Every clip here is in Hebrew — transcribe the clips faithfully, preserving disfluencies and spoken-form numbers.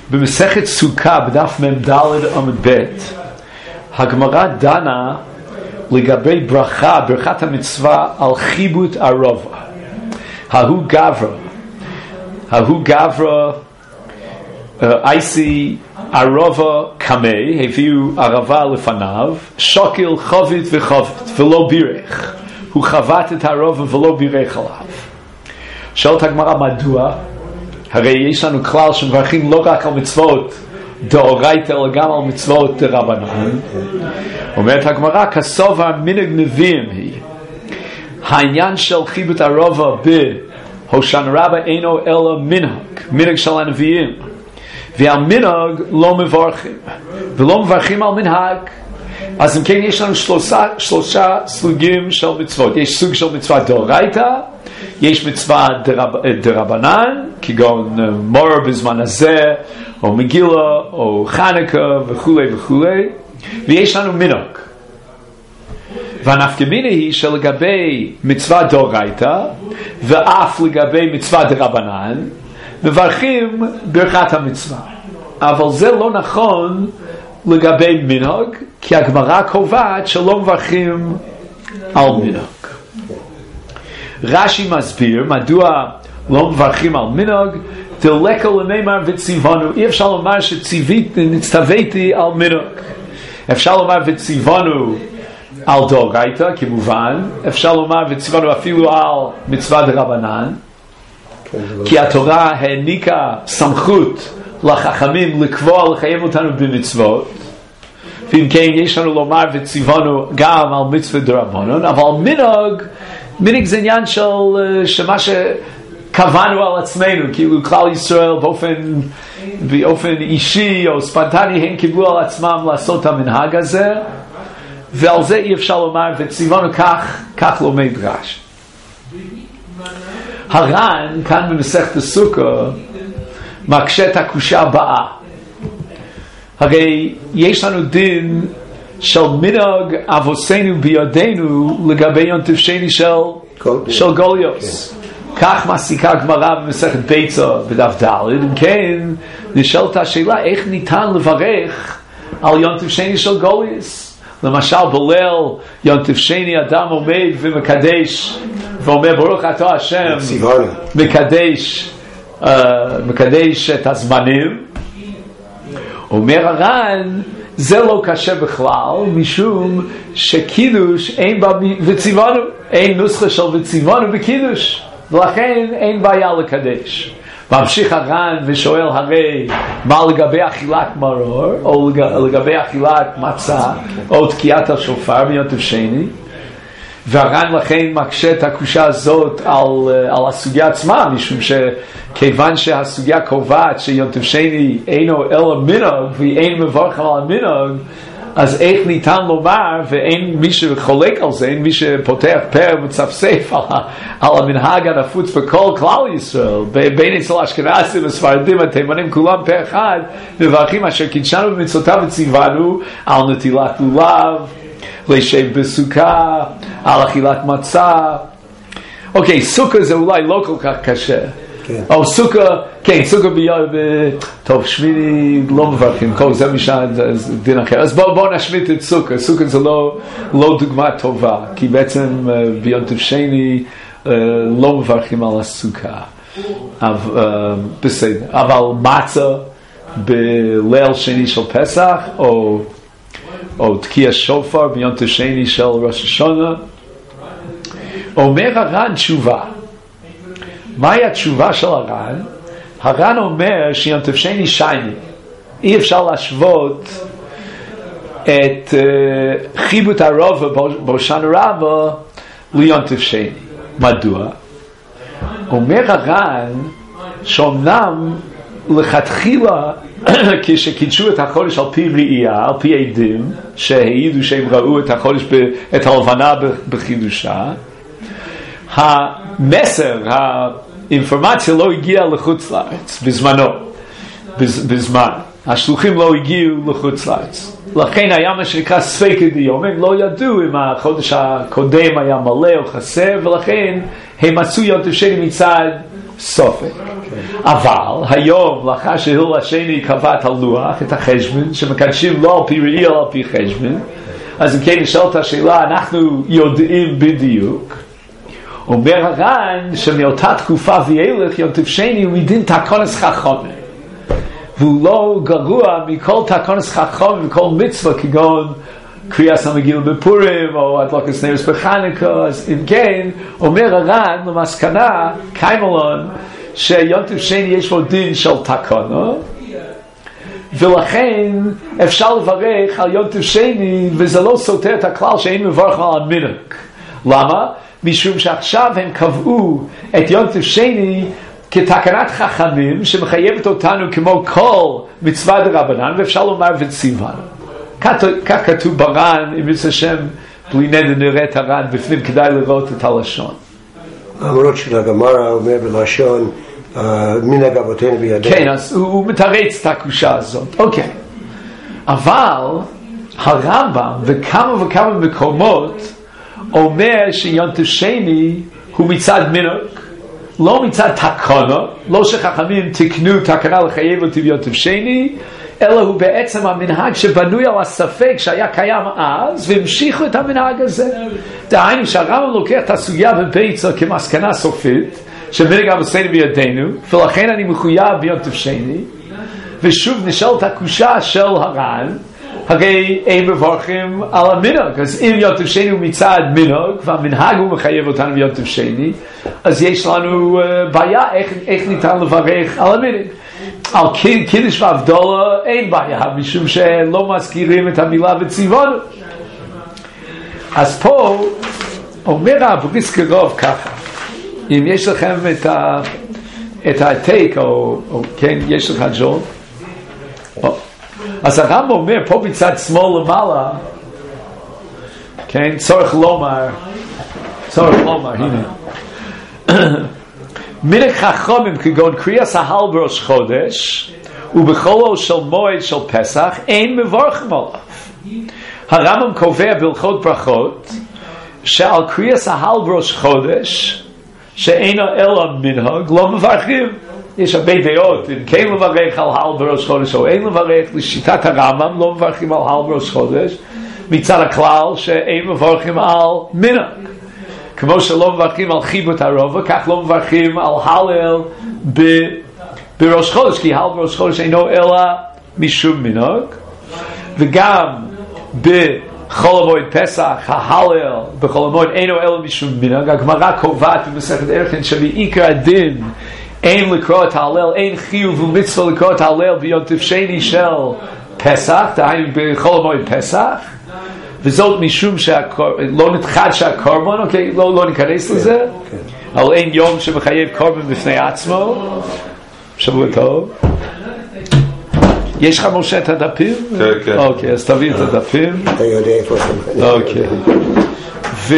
במסכת סוכה בדף מ"ד עמוד ב' הגמרא דנה לגבי ברכה, ברכת המצווה על חיבוט ערבה. ההוא גברא, ההוא גברא אייסי ערבה קמי, הביאו ערבה לפניו, שוקל חבית וחבית ולא בירך, הוא חבט את הערבה ולא בירך עליו. שואלת הגמרא מדוע? הרי יש לנו כלל שמברכים לא רק על מצוות דאורייתא אלא גם על מצוות דרבנן. אומרת הגמרא כסובר מנהג נביאים היא, העניין של חיבוט ערבה בהושענא רבה אינו אלא מנהג, מנהג של הנביאים, ועל מנהג לא מברכים ולא מברכים על מנהג. אז אם כן יש לנו שלושה, שלושה סוגים של מצוות. יש סוג של מצווה דאורייתא, יש מצווה דרב, דרבנן כגון מור בזמן הזה או מגילה או חנוכה וכו' וכו', ויש לנו מנהג. והנפקא מינה היא שלגבי מצווה דאורייתא ואף לגבי מצווה דרבנן מברכים ברכת המצווה, אבל זה לא נכון לגבי מנהג, כי הגמרא קובעת שלא מברכים על מנהג. רש"י מסביר מדוע לא מברכים על מנהג, דלקא לנאמר וציוונו. אי אפשר לומר שנצטוויתי על מנהג. אפשר לומר וציוונו על דאורייתא כמובן, אפשר לומר וציוונו אפילו על מצווה דרבנן, כי התורה העניקה סמכות לחכמים לקבוע לחייב אותנו במצוות, ואם כן יש לנו לומר וציוונו גם על מצווה דרבנן. אבל מנהג, מנהג זה עניין של שמה שקבענו על עצמנו, כאילו כלל ישראל באופן, באופן אישי או ספונטני הם קיבלו על עצמם לעשות המנהג הזה, ועל זה אי אפשר לומר וציוונו כך, כך לומד רש"י. הר"ן כאן במסכת סוכה מקשה את הקושייה הבאה. הרי יש לנו דין של מנהג אבותינו בידינו לגבי יום טוב שני של, של גוליוס. כך מסיקה הגמרא במסכת ביצה בדף ד'. אם כן נשאלת השאלה איך ניתן לברך על יום טוב שני של גוליוס. למשל בליל יום טוב שני אדם עומד ומקדש ואומר ברוך אתה השם, מקדש uh, מקדש את הזמנים. אומר הר"ן זה לא קשה בכלל, משום שקידוש אין בה וציוונו, אין נוסחה של וציוונו בקידוש, ולכן אין בעיה לקדש. ממשיך הר"ן ושואל הרי מה לגבי אכילת מרור או לגבי אכילת מצה או תקיעת השופר ביום טוב שני, והר"ן לכן מקשה את הקושייה הזאת על, על הסוגיה עצמה, משום שכיוון שהסוגיה קובעת שיום טוב שני אינו אלא מנהג ואין מברך על המנהג, אז איך ניתן לומר, ואין מי שחולק על זה, אין מי שפותח פה ומצפצף על, על המנהג הנפוץ בכל כלל ישראל, בין אצל אשכנזים וספרדים התימנים כולם פה אחד מברכים אשר קידשנו במצוותיו וציוונו על נטילת לולב, לשב בסוכה, על אכילת מצה. אוקיי, סוכה זה אולי לא כל כך קשה. כן. או סוכה, כן, סוכה ביום, טוב, שמיני לא מברכים, כל זה משנה דין אחר. אז בואו בוא נשמיט את סוכה. סוכה זה לא, לא דוגמה טובה, כי בעצם ביום טוב שני לא מברכים על הסוכה. אבל, בסדר. אבל מצה בליל שני של פסח, או או תקיע שופר ביום טוב שני של ראש השנה. אומר הר"ן תשובה. מהי התשובה של הר"ן? הר"ן אומר שיום טוב שני שני, אי אפשר להשוות את uh, חיבוט ערבה בהושענא רבה ליום טוב שני. מדוע? אומר הר"ן שאומנם לכתחילה כשקידשו את החודש על פי ראייה, על פי עדים שהעידו שהם ראו את החודש, את הלבנה בחידושה, המסר, האינפורמציה לא הגיעה לחוץ לארץ בזמנו, בזמן השלוחים לא הגיעו לחוץ לארץ, לכן היה מה שנקרא ספקא דיום, הם לא ידעו אם החודש הקודם היה מלא או חסר, ולכן הם מצאו יום טוב שני מצד סופק. אבל היום, לאחר שהיל השני קבע את הלוח, את החשבון, שמקדשים לא על פי ראי אלא על פי חשבון, אז אם כן נשאלת השאלה, אנחנו יודעים בדיוק. אומר הר"ן שמאותה תקופה ואילך יום טוב שני הוא מדין תקונס חכמים, והוא לא גרוע מכל תקונס חכמים וכל מצווה כגון קריאת המגילה בפורים או הדלקת נרות בחנוכה. אז אם כן אומר הר"ן למסקנה קיימלון שיום טוב שני יש לו דין של תקונה, ולכן אפשר לברך על יום טוב שני וזה לא סותר את הכלל שאין מברך על המנהג. למה? משום שעכשיו הם קבעו את יום טוב שני כתקנת חכמים שמחייבת אותנו כמו כל מצווה דרבנן, ואפשר לומר וציוונו. כך כתוב בר"ן, אם ירצה השם בלי נדר נראה את הר"ן בפנים, כדאי לראות את הלשון. למרות שלגמרא אומר בלשון מנהג אבותינו בידינו. כן, אז הוא, הוא מתרץ את הקושה הזאת. אוקיי. אבל הרמב"ם וכמה וכמה מקומות אומר שיום טוב שני הוא מצד מנהג, לא מצד תקנה, לא שחכמים תקנו תקנה לחייב אותי ביום טוב שני, אלא הוא בעצם המנהג שבנוי על הספק שהיה קיים אז, והמשיכו את המנהג הזה. דהיינו שהרמב"ם לוקח את הסוגיה בביצה כמסקנה סופית, שמנהג אבותינו בידינו, ולכן אני מחויב ביום טוב שני, ושוב נשאלת הקושה של הר"ן, הרי אין מברכים על המנהג. אז אם יום טוב שני הוא מצד מנהג, והמנהג הוא מחייב אותנו ביום טוב שני, אז יש לנו uh, בעיה איך, איך ניתן לברך על המנהג. על קידוש והבדלה אין בעיה, משום שלא מזכירים את המילה וציוונו. אז פה אומר הבריסקר רב ככה, אם יש לכם את ה את העתק, או, או כן, יש לך ג'ון, אז הרמב"ם אומר פה בצד שמאל למעלה, כן, צורך לומר, צורך לומר, הנה, מנהג חכמים כגון קריאת ההלל בראש חודש ובחולו של מועד של פסח אין מברכים עליו. הרמב"ם קובע בהלכות ברכות שעל קריאת ההלל בראש חודש שאינו אלא מנהג לא מברכים. יש הרבה דעות אם כן לברך על הלל בראש חודש או אין לברך. לשיטת הרמב"ם לא מברכים על הלל בראש חודש מצד הכלל שאין מברכים על מנהג, כמו שלא מברכים על חיבות הרובע, כך לא מברכים על הלל ב- בראש חודש, כי הלל בראש חודש אינו אלא משום מנהג. וגם בחול המועד פסח ההלל בחול המועד אינו אלא משום מנהג. הגמרא קובעת במסכת ערכין שבעיקר הדין אין לקרוא את ההלל, אין חיוב ומצווה לקרוא את ההלל ביום טוב שני של פסח, דהיינו בחול המועד פסח, וזאת משום שלא נתחד שהקורבן, אוקיי, לא, לא ניכנס לזה, אבל אין יום שמחייב קורבן בפני עצמו. שבוע טוב. יש לך משה את הדפים? כן, כן. אוקיי, אז תביא את הדפים. אתה יודע איפה זה. אוקיי. ו...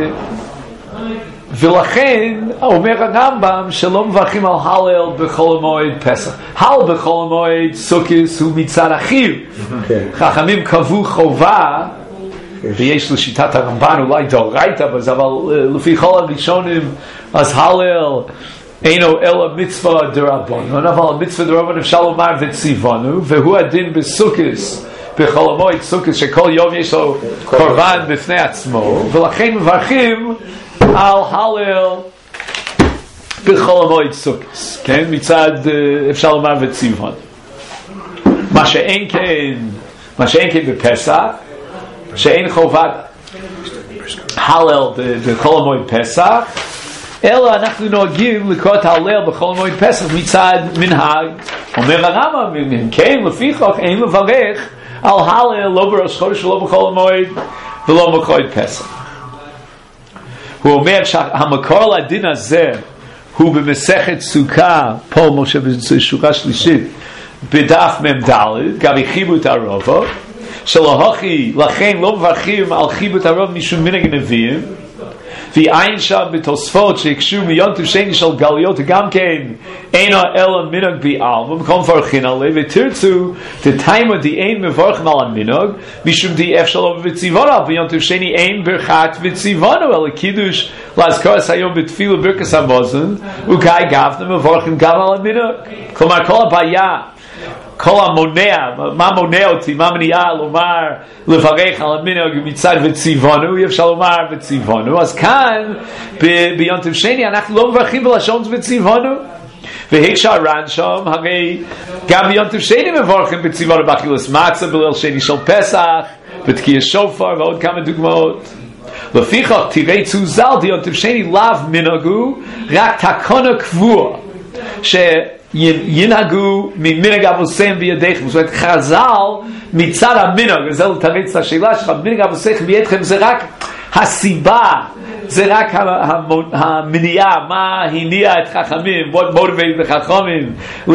ולכן אומר הרמב"ם שלא מברכים על הלל בכל המועד פסח. הלל בכל המועד סוכות הוא מצד החיוב. חכמים קבעו חובה, ויש לשיטת הרמב"ן אולי דאורייתא, אבל לפי כל הראשונים אז הלל אינו אלא מצווה דרבנן, אבל מצווה דרבנן אפשר לומר וציוונו, והוא הדין בסוכות בכל המועד סוכות שכל יום יש לו קורבן בפני עצמו, ולכן מברכים על הלל בכל המועד סוכות, כן, מצד אפשר לומר וציוונו. מה שאין כן מה שאין כן בפסח, שאין חובת הלל בכל המועד פסח, אלא אנחנו נוהגים לקרוא את ההלל בכל מועד פסח מצד מנהג. אומר הרמב"ם, כן, לפיכך אין לברך על הלל לא בראש חודש ולא בכל המועד ולא במועד פסח. הוא אומר שהמקור לדין הזה הוא במסכת סוכה, פה משה בשורה שלישית בדף מ"ד, גבי חיבות הרובע, שלהוכי לכן לא מברכים על חיבות הרובע משום מנהג נביאים, ועין שם בתוספות שהקשו מיונטב שני של גלויות גם כן אינו אלא מנהג בעלמא במקום מברכים עליה ותרצו תתיימו די אין מברכים על המנהג משום די אפשר לא בציוונו ביונטב שני אין ברכת בציוונו אלא קידוש להזכרס היום בתפילה ברכס המזון וכאי גבנה מברכים גם על המנהג. כלומר כל הבעיה כל המונע, מה מונע אותי, מה מניעה לומר לברך על המנהג מצד וציוונו, אי אפשר לומר וציוונו, אז כאן ביונטב שני אנחנו לא מברכים בלשון וציוונו, והקשר רן שם, הרי גם ביונטב שני מברכים בציוונו באכילת מצה בליל שני של פסח, בתקיע שופר ועוד כמה דוגמאות. לפיכך תראה צוזל ביונטב שני לאו מנהגו, רק תקנה קבוע, ש ינהגו ממנהג אבותיכם בידיכם. זאת אומרת חז"ל מצד המנהג, וזה לתרץ את השאלה שלך, מנהג אבותיכם בידיכם זה רק הסיבה, זה רק המניעה, מה הניע את חכמים, what motivated את חכמים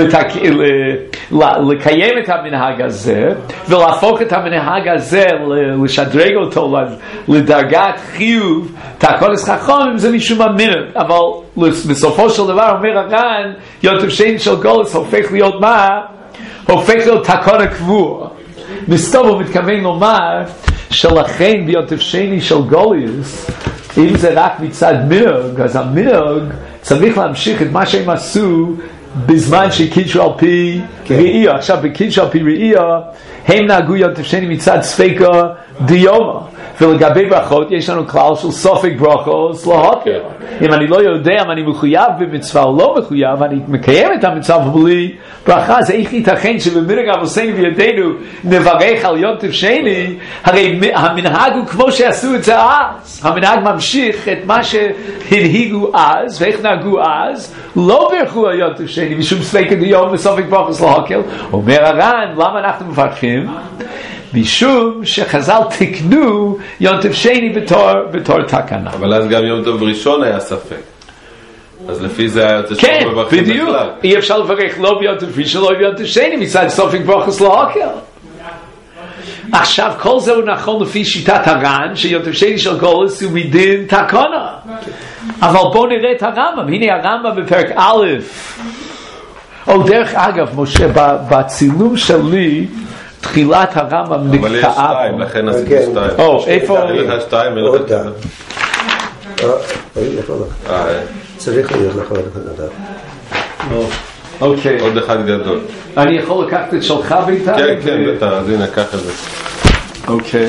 לקיים את המנהג הזה ולהפוך את המנהג הזה, לשדרג אותו לדרגת חיוב תקונס חכמים, זה משום המנהג. אבל בסופו של דבר אומר הר"ן יונטב שני של גולוס הופך להיות מה? הופך להיות תקונה קבוע. מסתובב הוא מתכוון לומר שלכן ביונטב שני של גולוס אם זה רק מצד מנהג, אז המנהג צריך להמשיך את מה שהם עשו בזמן שקידשו על פי ראייה. עכשיו בקידשו על פי ראייה הם נהגו יונטב שני מצד ספיקה דיומה, ולגבי ברכות יש לנו כלל של סופק ברכות להוקר. אם אני לא יודע אם אני מחויב במצווה או לא מחויב, אני מקיים את המצווה בלי ברכה, זה איך ייתכן שבמנהג אבותינו בידינו נברך על יונטב שני? הרי המנהג הוא כמו שעשו את זה אז, המנהג ממשיך את מה שהנהיגו אז ואיך נהגו אז, לא ברכו על יונטב שני משום ספיקה דיומה וסופק ברכות להוקר. אומר הר"ן, למה אנחנו מברכים? משום שחז"ל תקנו יונטב שני בתור, בתור תקנה. אבל אז גם יום טוב ראשון היה ספק, אז לפי זה היה יותר כן, בדיוק, אי אפשר לברך לא ביונטב ראשון לא ביונטב שני מצד סופק ברכות להוקר. עכשיו כל זה הוא נכון לפי שיטת הר"ן שיונטב שני של גולוס הוא מדין תקנה, אבל בואו נראה את הרמב"ם. הנה הרמב"ם בפרק א', או דרך אגב משה בצילום שלי תחילת הרמב"ם נקטעה. אבל יש שתיים, לכן עשיתי שתיים. או, איפה? אין לך שתיים, אין לך שתיים. צריך להיות לך עוד אחד. אוקיי. עוד אחד גדול. אני יכול לקחת את שלך ביתה? כן, כן, בטח, אז הנה, קח את זה. אוקיי.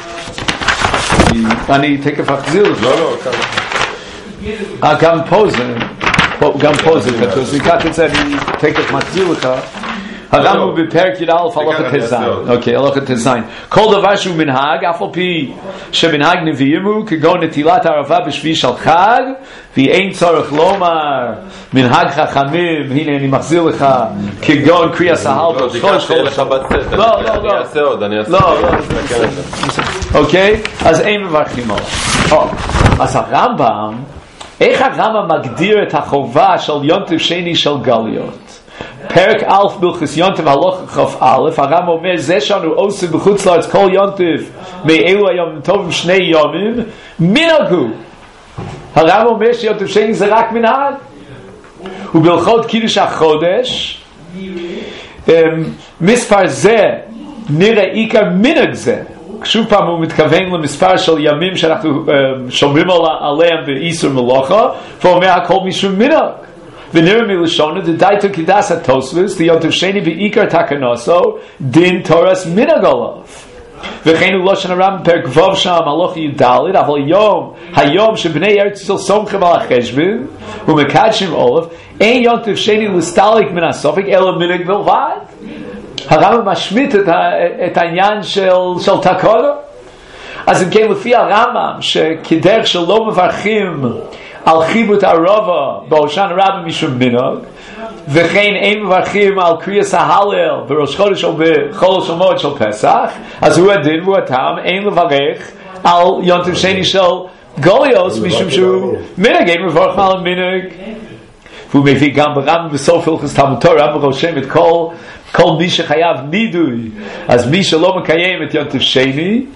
אני תקף אחזיר לך. לא, לא, כמה. גם פה זה, גם פה זה כתוב, אז ניקח את זה, אני תקף מחזיר לך. הרמב"ם הוא בפרק י"א הלכה ט"ז. אוקיי, הלכה ט"ז. כל דבר שהוא מנהג, אף על פי שמנהג נביאים הוא, כגון נטילת ערבה בשביעי של חג, ואין צורך לומר מנהג חכמים, הנה אני מחזיר לך, כגון קריאה סהל בראש. לא, לך בצאת. לא, לא, לא. אני אעשה עוד, אני אעשה עוד. לא, לא. אוקיי, אז אין מברכים עליו. אז הרמב"ם, איך הרמב"ם מגדיר את החובה של יונטב שני של גלויות? פרק א' בלכס יונטב הלכה כ"א, הרמב"ם אומר זה שאנו עושים בחוץ לארץ כל יונטב מאלו היום טובים שני יומים מנהגו. הרמב"ם אומר שיונטב שני זה רק מנהג, ובהלכות קידוש החודש מספר זה נראה עיקר מנהג זה. שוב פעם הוא מתכוון למספר של ימים שאנחנו שומרים עליהם באיסור מלאכה, והוא אומר הכל משום מנהג. ונראה מלשונו דדייתו כדס התוספוס דיונטב שני בעיקר תקנוסו דין תורס מנהג עליו. וכן הוא לשון הרמב"ם פרק ו' שם הלכה י"ד, אבל יום היום שבני ארץ ישראל סומכים על החשבון ומקדשים עליו אין יונטב שני להסתלק מן הסופק אלא מנהג בלבד. הרמב"ם משמיט את, את העניין של, של תקנה. אז אם כן לפי הרמב"ם שכדרך שלא מברכים על חיבות ערבה בהושענא רבה משום מנהג, וכן אין מברכים על קריאת ההלל בראש חודש או בחול המועד של פסח, אז הוא הדין והוא הטעם אין לברך על יונטב שני של גלויות משום שהוא מנהג, אין מברך על המנהג. והוא מביא גם ברמב"ם בסוף הלכות תלמוד תורה, הרמב"ם רושם את כל כל מי שחייב נידוי, אז מי שלא מקיים את יונטב שני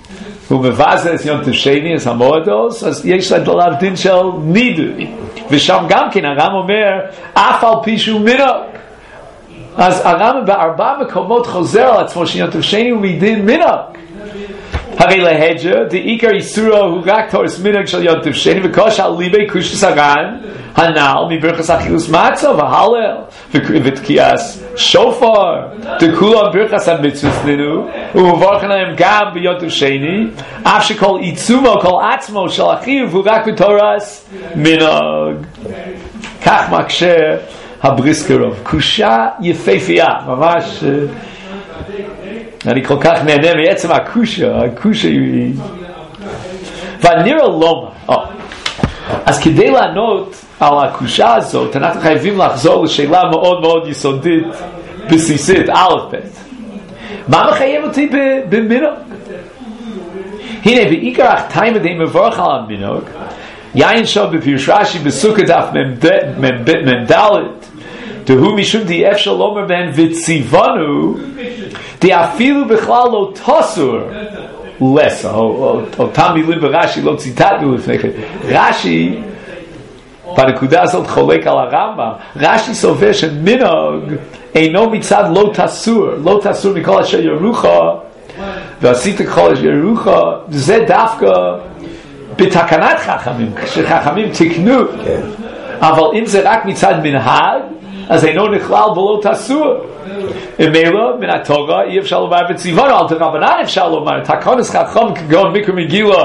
הוא מבזס יום תשני, אז המועדוס, אז יש עליו דין של נידוי. ושם גם כן הרם אומר, אף על פי שהוא מנהג. אז הרם בארבע מקומות חוזר על עצמו שיום תשני הוא מדין מנהג. הרי להג'ה, דעיקר איסורו הוא רק תורס מנהג של יום תשני, וקוש על ליבי קושס הר"ן, הנ"ל מברכס אכילוס מצה והלל ותקיעס שופר דכולם ברכס המצווס לנו ומברכן להם גם ביום שני אף שכל עיצומו כל עצמו של אחיו הוא רק בתורס מנהג. כך מקשה הבריסקרוב, קושה יפהפייה ממש. אני כל כך נהנה מעצם הקושה, הקושה היא ונראה לומר. אז כדי לענות על הקושה הזאת אנחנו חייבים לחזור לשאלה מאוד מאוד יסודית בסיסית א' ב' מה מחייב אותי במנהג? הנה בעיקר החתיים די מבורך על המנהג יין שם בפירוש רש"י בסוכה דף מ"ד דהוא משום די אפשר לומר בהם וציוונו די אפילו בכלל לא תסור לסה אותם מילים ברש"י לא ציטטנו לפני כן. רש"י בנקודה הזאת חולק על הרמב"ם. רש"י סובר שמנהג אינו מצד לא תסור, לא תסור מכל אשר ירוך ועשית כל אשר ירוך, זה דווקא בתקנת חכמים שחכמים תקנו. אבל אם זה רק מצד מנהג אז אינו נכלל בלא תסור. ומילא מן התורה אי אפשר לומר וציוונו, על דרבנן אפשר לומר תקנוס חכם כגון מיקרו מגילה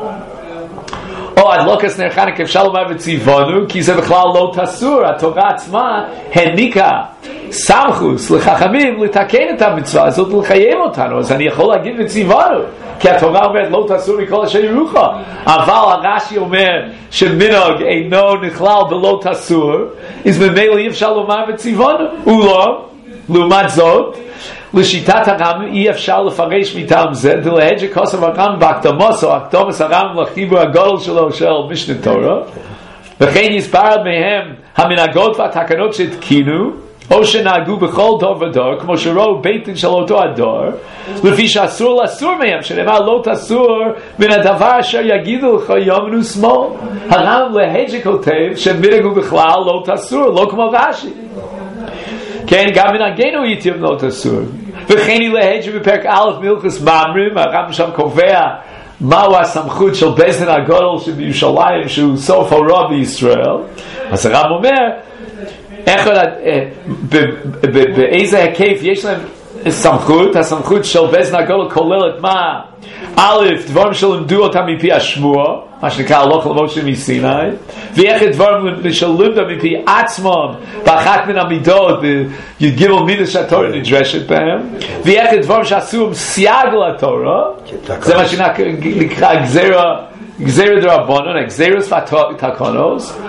או הדלוקס נר חנוכה אפשר לומר וציוונו כי זה בכלל לא תסור. התורה עצמה העניקה סמכות לחכמים לתקן את המצווה הזאת ולחייב אותנו, אז אני יכול להגיד וציוונו כי התורה אומרת לא תסור מכל אשר ירוך. אבל הרש"י אומר שמנהג אינו נכלל בלא תסור, אז ממילא אי אפשר לומר וציוונו. ולא לעומת זאת לשיטת הרמב"ם אי אפשר לפרש מטעם זה דלהג'ה כוסף הרמב"ם בהקדמוס או הקדומוס הרמב"ם לחיבור הגדול שלו של משנה תורה וכן יסבר מהם המנהגות והתקנות שהתקינו או שנהגו בכל דור ודור כמו שראו בית דין של אותו הדור לפי שאסור לסור מהם שנאמר לא תסור מן הדבר אשר יגידו לך ימין ושמאל. הרמב"ם להג'ה כותב שמנהגו בכלל לא תסור, לא כמו רש"י. כן, גם מנהגנו איתיום לא תסור. וכן היא להג'ה בפרק א' מילכוס מאמרים, הרמב"ם שם קובע מהו הסמכות של בית דין הגדול שבירושלים שהוא סוף הרע בישראל. אז הרמב"ם אומר איך באיזה היקף יש להם סמכות. הסמכות של בית דין הגדול כוללת מה? א', דברים שלמדו אותם מפי השמוע, מה שנקרא הלכה למשה מסיני, ואיך דברים שלמדו מפי עצמם באחת מן המידות י"ג מידות שהתורה נדרשת בהם, ואיך דברים שעשו עם סייג לתורה, זה מה שנקרא גזירה גזירה דרבנן, הגזירוס והתקנוס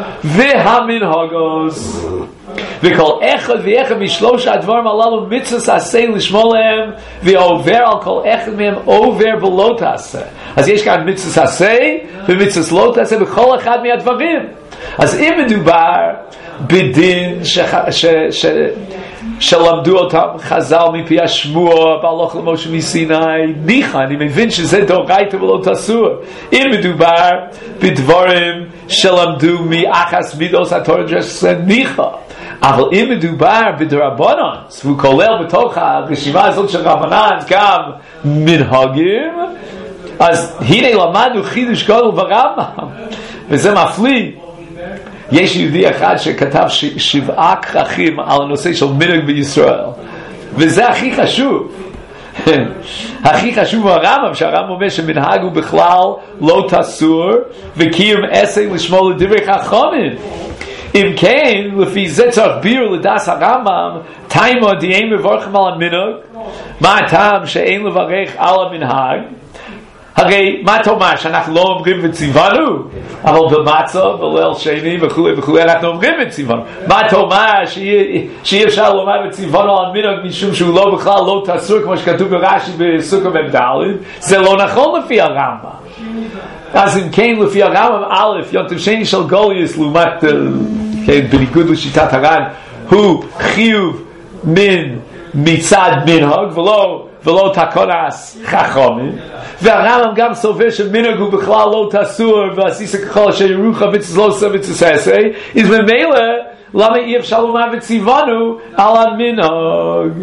והמנהגוס. וכל אחד ואחד משלוש הדברים הללו מצוות עשה לשמור להם, ועובר על כל אחד מהם עובר ולא תעשה. אז יש כאן מצוות עשה ומצוות לא תעשה בכל אחד מהדברים. אז אם מדובר בדין ש... ש... ש... שלמדו אותם חז"ל מפי השמוע בהלכה למשה מסיני, ניחא, אני מבין שזה דאורייתא ולא תסור. אם מדובר בדברים שלמדו מאחס מידות התורה נדרשת, ניחא. אבל אם מדובר בדרבנן, והוא כולל בתוך הרשימה הזאת של רבנן גם מנהגים, אז הנה למדנו חידוש גדול ברמב"ם, וזה מפליא. יש יהודי אחד שכתב ש... שבעה כרכים על הנושא של מנהג בישראל, וזה הכי חשוב. הכי חשוב הרמב"ם, שהרמב"ם אומר שמנהג הוא בכלל לא תסור וקיום עשה לשמור לדברי חכמים. אם כן, לפי זה צריך ביור לדעת הרמב"ם, תימא דאין מבורכים על המנהג. מה הטעם שאין לברך על המנהג? הרי מה תאמר שאנחנו לא אומרים וציוונו, אבל במצה בליל שני וכו' וכו' אנחנו אומרים וציוונו. מה תאמר שאי אפשר לומר וציוונו על המנהג משום שהוא לא בכלל לא תסור כמו שכתוב ברש"י בסוכה מ"ד? זה לא נכון לפי הרמב"ם. אז אם כן לפי הרמב"ם א', יום שני של גוליוס לעומת בניגוד לשיטת הר"ן הוא חיוב מן מצד מנהג ולא ולא תקונס חכמים, והרמב"ם גם סובר שמנהג הוא בכלל לא תסור, ועשיס ככל אשר ירוחם מצווה לא עושה מצווה עשה, אז ממילא למה אי אפשר לומר וציוונו על המנהג?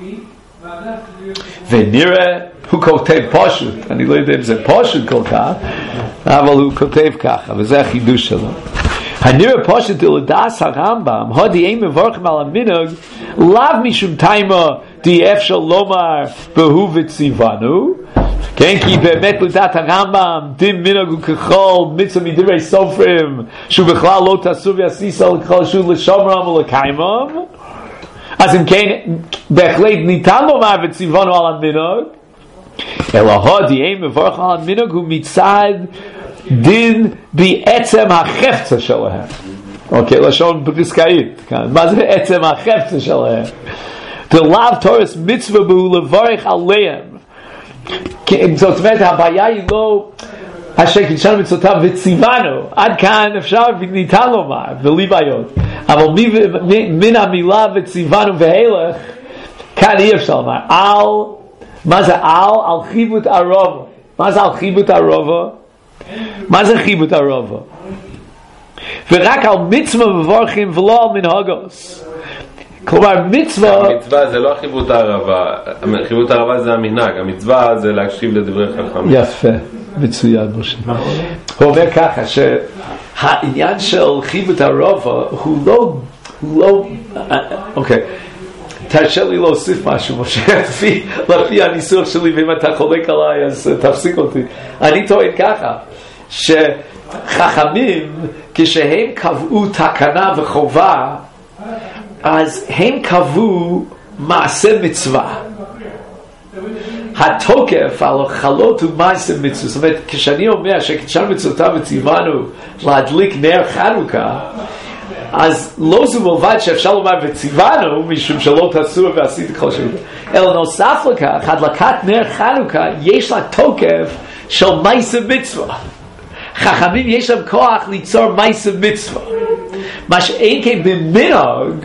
ונראה, הוא כותב פשוט, אני לא יודע אם זה פשוט כל כך, אבל הוא כותב ככה, וזה החידוש שלו. הנראה פשוט לדעס הרמב"ם, הודי אין מבורכים על המנהג, לאו משום תימה די אפשר לומר בהו וציוונו, כן, כי באמת לדעת הרמב"ם, דין מנהג הוא ככל מצווה מדברי סופרים, שהוא בכלל לא תסור ועשיס על ככל שהוא לשומרם ולקיימם, אז אם כן, בהחלט ניתן לומר וציוונו על המנהג, אלא הודי אין מבורכים על המנהג הוא מצד דין בעצם החפצה שלהם. אוקיי, לשון פרסקאית כאן. מה זה בעצם החפצה שלהם? דלאו תורס מצווה בו לברך עליהם. זאת אומרת, הבעיה היא לא אשר קידשנו מצוותיו וציוונו. עד כאן אפשר וניתן לומר, בלי בעיות. אבל מן המילה וציוונו והלך, כאן אי אפשר לומר. על, מה זה על? על חיבות הרוב. מה זה על חיבות הרוב? מה זה חיבות הרוב? ורק על מצווה מבורכים ולא על מנהגות. כלומר מצווה... המצווה זה לא חיבות הרבה, חיבות הרבה זה המנהג, המצווה זה להקשיב לדברי חכמים. יפה, מצוין משה. הוא אומר ככה שהעניין של חיבות הרבה הוא לא, הוא לא, אוקיי, תרשה לי להוסיף משהו משה, לפי, לפי הניסוח שלי, ואם אתה חולק עליי אז תפסיק אותי. אני טוען ככה, שחכמים כשהם קבעו תקנה וחובה, אז הם קבעו מעשה מצווה. התוקף על החלות הוא מעשה מצווה. זאת אומרת, כשאני אומר שקידשנו מצוותיו וציוונו להדליק נר חנוכה, אז לא זו בלבד שאפשר לומר וציוונו משום שלא תסור ועשית כל שהוא, אלא נוסף לכך, הדלקת נר חנוכה יש לה תוקף של מעשה מצווה. חכמים יש להם כוח ליצור מעשה מצווה, מה שאין כן במנהג,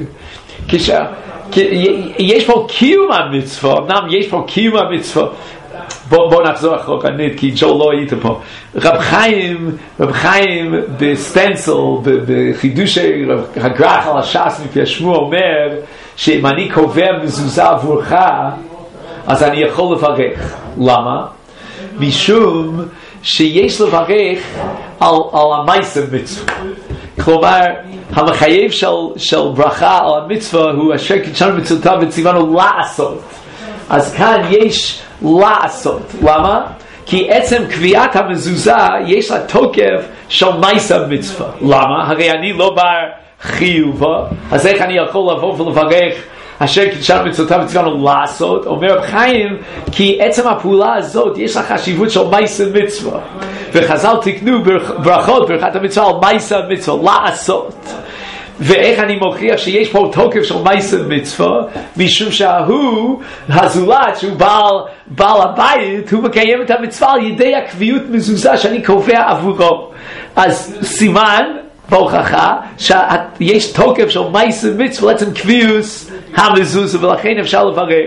יש פה קיום המצווה. אמנם יש פה קיום המצווה. בוא, בוא נחזור אחר כנית, כי ג'ו לא היית פה. רב חיים, רב חיים בסטנצל, בחידושי הגרח על הש"ס מפי שמוע אומר, שאם אני קובע מזוזה עבורך, אז אני יכול לברך. למה? משום שיש לברך על, על המעשה מצווה. כלומר, המחייב של, של ברכה על המצווה הוא אשר קידשנו מצוותיו וציוונו לעשות. אז כאן יש לעשות. למה? כי עצם קביעת המזוזה יש לה תוקף של מעשה מצווה. למה? הרי אני לא בר חיובה, אז איך אני יכול לבוא ולברך אשר קידשנו מצוותיו וציוונו לעשות? אומר רב חיים, כי עצם הפעולה הזאת יש לה חשיבות של מעשה מצווה. וחז"ל תקנו ברכות ברכת המצווה על מעשה מצווה, לעשות. ואיך אני מוכיח שיש פה תוקף של מעשה מצווה? משום שההוא, הזולת, שהוא בעל, בעל הבית, הוא מקיים את המצווה על ידי הקביעות מזוזה שאני קובע עבורו. אז סימן בהוכחה שיש תוקף של מעשה מצווה לעצם קביעות המזוזה, ולכן אפשר לברך.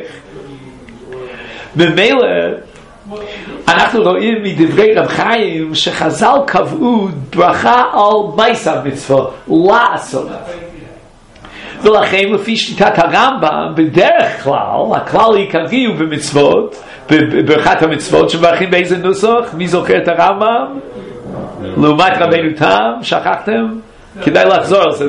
במילא אנחנו רואים מדברי רב חיים שחז"ל קבעו ברכה על מעשה מצווה, לעשות. ולכן לפי שיטת הרמב"ם, בדרך כלל, הכלל העיקרי הוא במצוות, בברכת המצוות, שמברכים באיזה נוסח? מי זוכר את הרמב"ם? לעומת רבנו תם, שכחתם? כדאי לחזור על זה.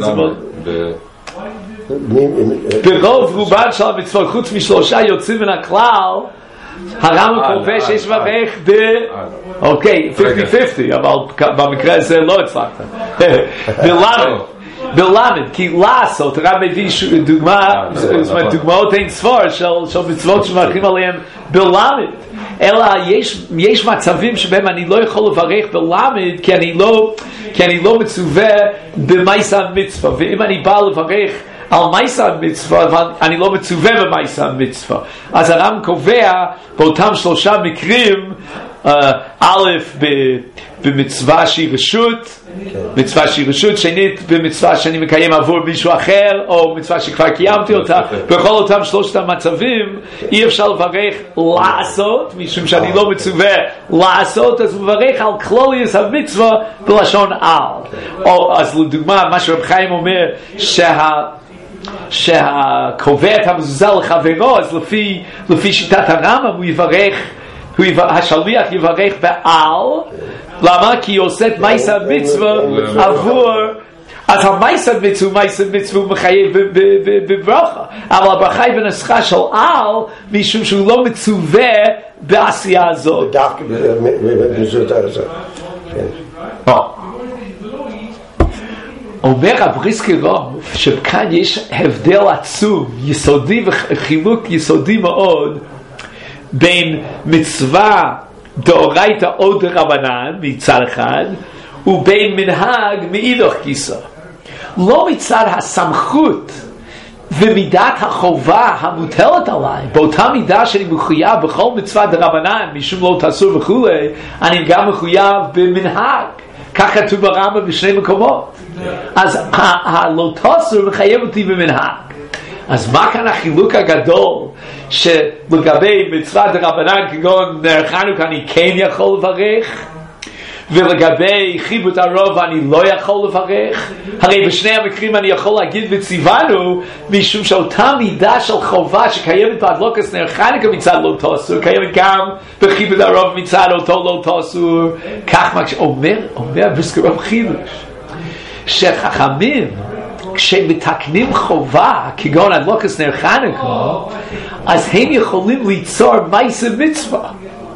ברוב רובן של המצוות, חוץ משלושה יוצאים מן הכלל, הרמב"ם קובע שיש מברך ב... אוקיי, חמישים חמישים, אבל במקרה הזה לא הצלחת. בלמד, בלמד, כי לעשות, הרמב"ם מביא דוגמה, זאת אומרת, דוגמאות אין ספור של מצוות שמברכים עליהם בלמד. אלא יש מצבים שבהם אני לא יכול לברך בלמד, כי אני לא, כי אני לא מצווה במעשה המצווה. ואם אני בא לברך על מעשה המצווה, אבל אני לא מצווה במעשה המצווה. אז הרמב"ם קובע באותם שלושה מקרים, uh, א' במצווה שהיא רשות, מצווה שהיא רשות, שנית במצווה שאני מקיים עבור מישהו אחר, או מצווה שכבר קיימתי אותה. בכל אותם שלושת המצבים אי אפשר לברך לעשות, משום שאני לא מצווה לעשות, אז מברך על כלליוס המצווה בלשון על. או אז לדוגמה מה שרב חיים אומר, שה שהקובע את המזוזה לחברו, אז לפי, לפי שיטת הרמב"ם הוא יברך, הוא יברך, השליח יברך בעל. למה? כי הוא עושה את מייסה המצווה עבור, אז המייסה מצווה, מייסה מצווה הוא מחייב בברכה, אבל הברכה היא בנסחה של על, משום שהוא לא מצווה בעשייה הזאת. דווקא במזוזה הזאת. אומר רב ריסקרוב שכאן יש הבדל עצום, יסודי וחילוק יסודי מאוד בין מצווה דאורייתא או דרבנן מצד אחד ובין מנהג מאידך גיסא. לא מצד הסמכות ומידת החובה המוטלת עליי, באותה מידה שאני מחויב בכל מצווה דרבנן משום לא תעשו וכולי, אני גם מחויב במנהג. כך כתוב ברמב"ם בשני מקומות. אז הלא תעשו מחייב אותי במנהג. אז מה כאן החילוק הגדול שלגבי מצוות דרבנן כגון נר חנוכה אני כן יכול לברך, ולגבי חיבות הרוב אני לא יכול לברך? הרי בשני המקרים אני יכול להגיד וציוונו, משום שאותה מידה של חובה שקיימת בהדלוקת נר חנוכה מצד לא תעשו קיימת גם בחיבות הרוב מצד אותו לא תעשו. כך מה שאומר אומר בסקרוב חידוש שחכמים כשמתקנים חובה כגון הדלוקת נר חנוכה, אז הם יכולים ליצור מעשה מצווה.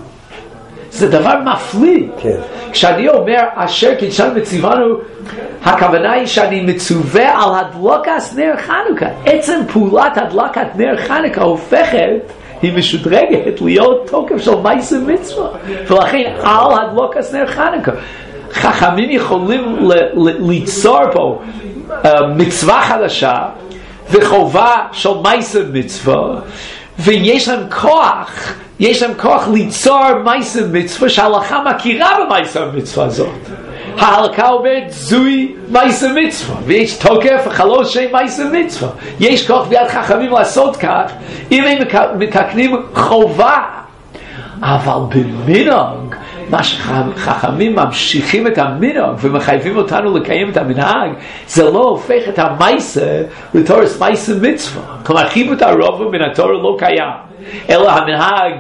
זה דבר מפליא. כן. כשאני אומר אשר קידשנו וציוונו, הכוונה היא שאני מצווה על הדלקת נר חנוכה. עצם פעולת הדלקת נר חנוכה הופכת, היא משודרגת להיות תוקף של מעשה מצווה, ולכן על הדלקת נר חנוכה חכמים יכולים ל- ל- ליצור פה uh, מצווה חדשה וחובה של מעשה מצווה, ויש להם כוח, יש להם כוח ליצור מעשה מצווה שההלכה מכירה במעשה המצווה הזאת. ההלכה אומרת זוהי מעשה מצווה, ויש תוקף וחלוש שם מעשה מצווה. יש כוח ביד חכמים לעשות כך אם הם מתקנים חובה. אבל במנהג, מה שחכמים ממשיכים את המנהג ומחייבים אותנו לקיים את המנהג, זה לא הופך את המעשה לתור מעשה מצווה. כלומר חיבות הרוב מן התורה לא קיים, אלא המנהג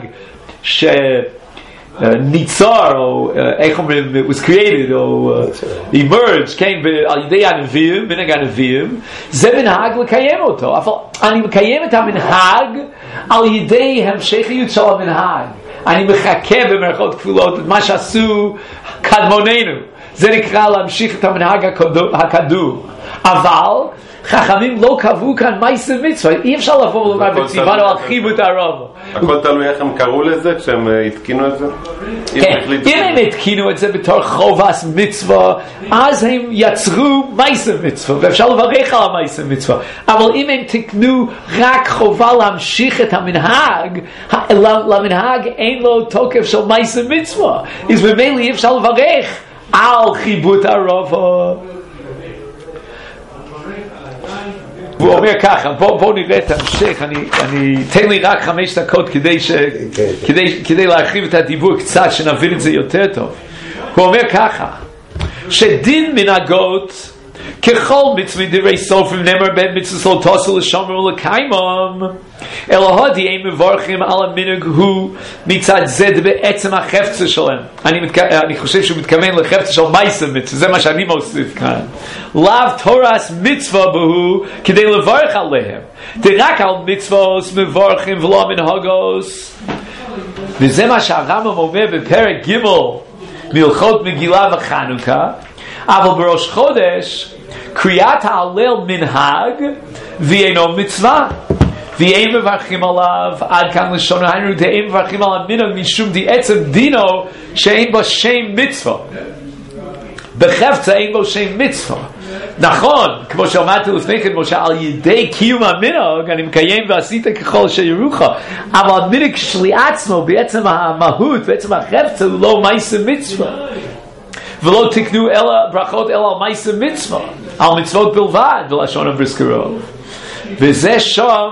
שניצור, או איך אומרים, was created או emerged, כן, על ידי הנביאים, מנהג הנביאים, זה מנהג לקיים אותו. אבל אני מקיים את המנהג על ידי המשכיות של המנהג. אני מחכה במרכאות כפולות את מה שעשו קדמוננו, זה נקרא להמשיך את המנהג הקדום. אבל חכמים לא קבעו כאן מעשה מצווה, אי אפשר לבוא ולומר בציוונו על חיבות הרוב. הכל תלוי איך הם קראו לזה כשהם התקינו את זה? כן, אם הם התקינו את זה בתור חובס מצווה, אז הם יצרו מעשה מצווה, ואפשר לברך על המעשה מצווה. אבל אם הם תקנו רק חובה להמשיך את המנהג, למנהג אין לו תוקף של מעשה מצווה, אז במילא אי אפשר לברך על חיבות הרוב. הוא אומר ככה, בואו בוא נראה את המשך. אני, אני, תן לי רק חמש דקות כדי, ש, כדי, כדי להרחיב את הדיבור קצת, שנבין את זה יותר טוב. הוא אומר ככה, שדין מנהגות ככל מצווה דברי סופרים נאמר בין מצווה לא תעשו לשומר ולקיימם, אלא הודי הם מברכים על המנהג הוא מצד זה בעצם החפצה שלהם. אני, מתכ... אני חושב שהוא מתכוון לחפצה של מעשה מצווה, זה מה שאני מוסיף כאן. לאו תורס מצווה בהו כדי לברך עליהם, רק על מצוות מברכים ולא מנהגות. וזה מה שהרמב"ם אומר בפרק ג' מהלכות מגילה וחנוכה. אבל בראש חודש קריאת ההלל מנהג ואינו מצווה, ואין מברכים עליו. עד כאן לשון היינו דאין מברכים על המנהג משום די עצם דינו שאין בו שם מצווה, בחפצה אין בו שם מצווה, נכון, כמו שאמרתי לפני כן, כמו שעל ידי קיום המנהג אני מקיים ועשית ככל שירוך, אבל המנהג שלי עצמו בעצם המהות, בעצם החפץ הוא לא מעשה מצווה, ולא תקנו אלא ברכות אלא על מעשה מצווה, על מצוות בלבד בלשון הבריסקרוב, וזה שם,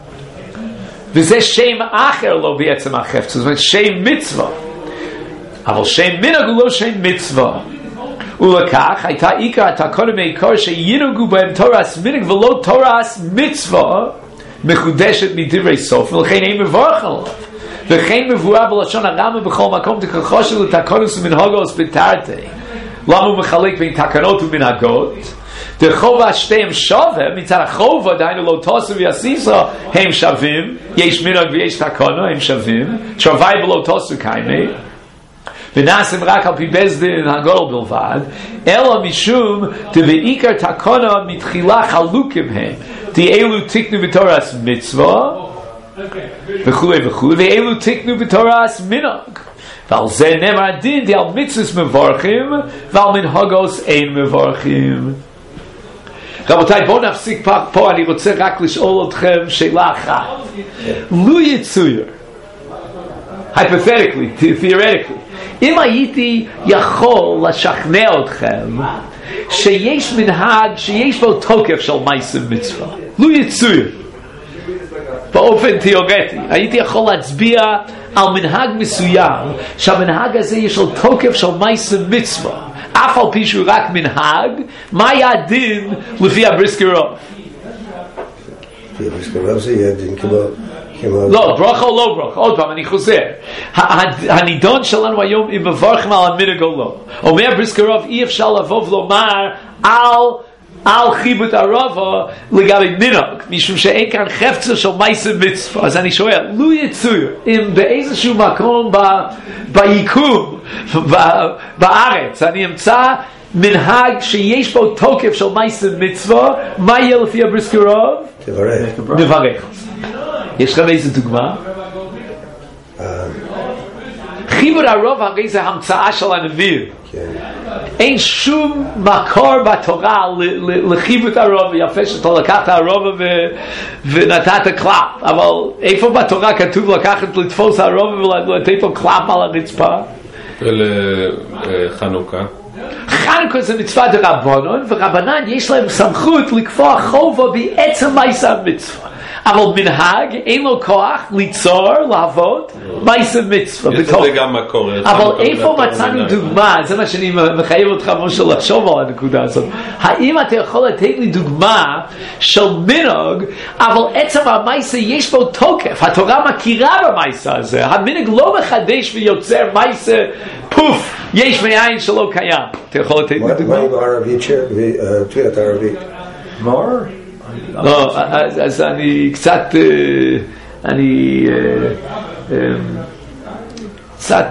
וזה שם אחר לא בעצם החפץ, זאת אומרת שם מצווה, אבל שם מנהג הוא לא שם מצווה. ולכך הייתה עיקר התקנה מעיקר שינהגו בהם תורס מנהג ולא תורס מצווה מחודשת מדברי סוף, ולכן אין מבורך עליו. וכן מבואר בלשון הרמב"ם בכל מקום תכחו של תקנוס ומנהגות בתרתי. למה הוא מחלק בין תקנות ומנהגות? דחובה שתיהם שווה, מצד החובה דהיינו לא תוסו ויסיסו הם שווים, יש מנהג ויש תקנה, הם שווים, תשווי ולא תוסו קיימי, ונעשים רק על פי בית דין הגדול בלבד, אלא משום דבעיקר תקנה מתחילה חלוקים הם, דאלו תקנו בתורס מצווה וכו' וכו', ואלו תקנו בתורס מנהג, ועל זה נאמר הדין דעל מצוות מבורכים ועל מנהגות אין מבורכים. רבותיי, בואו נפסיק פה, פה אני רוצה רק לשאול אתכם שאלה אחת. לו יצויר, hypothetically, theoretically, אם הייתי יכול לשכנע אתכם שיש מנהג שיש בו תוקף של מעשה מצווה, לו יצויר, באופן תיאורטי, הייתי יכול להצביע על מנהג מסוים שהמנהג הזה יש לו תוקף של מעשה מצווה, אף על פי שהוא רק מנהג, מה היה הדין לפי הבריסקרוב? לפי הבריסקרוב זה יהיה דין כמו... לא, ברכה או לא ברכה, עוד פעם, אני חוזר. הנידון שלנו היום אם מבורכים על המנהג או לא. אומר בריסקרוב, אי אפשר לבוא ולומר על, על חיבות הרבה לגבי מנהג, משום שאין כאן חפצה של מעשה מצווה. אז אני שואל, לו יצויר, אם באיזשהו מקום ביקום, בארץ, אני אמצא מנהג שיש בו תוקף של מעשה מצווה, מה יהיה לפי הבריסקרוב? תברך. נברך. יש לכם איזה דוגמה? חיבור הרוב הרי זה המצאה של הנביא. אין שום מקור בתורה לחיבור הרוב. יפה שאתה לקחת הרוב ונתת קלאפ, אבל איפה בתורה כתוב לקחת לתפוס הרוב ולתת לו קלאפ על הרצפה? חנוכה. חנוכה זה מצווה דרבנן, ורבנן יש להם סמכות לקבוע חובה בעצם מעשה מצווה. אבל מנהג אין לו כוח ליצור, לעבוד, מעשה מצווה. יש לזה גם מקור. אבל איפה מצאנו דוגמה, זה מה שאני מחייב אותך משה לחשוב על הנקודה הזאת. האם אתה יכול לתת לי דוגמה של מנהג, אבל עצם המעשה יש בו תוקף, התורה מכירה במעשה הזה, המנהג לא מחדש ויוצר מעשה פוף, יש מאין שלא קיים. אתה יכול לתת לי דוגמה? מה עם הערבית תפילת הערבית? מה? לא, אז, אז אני קצת, אני קצת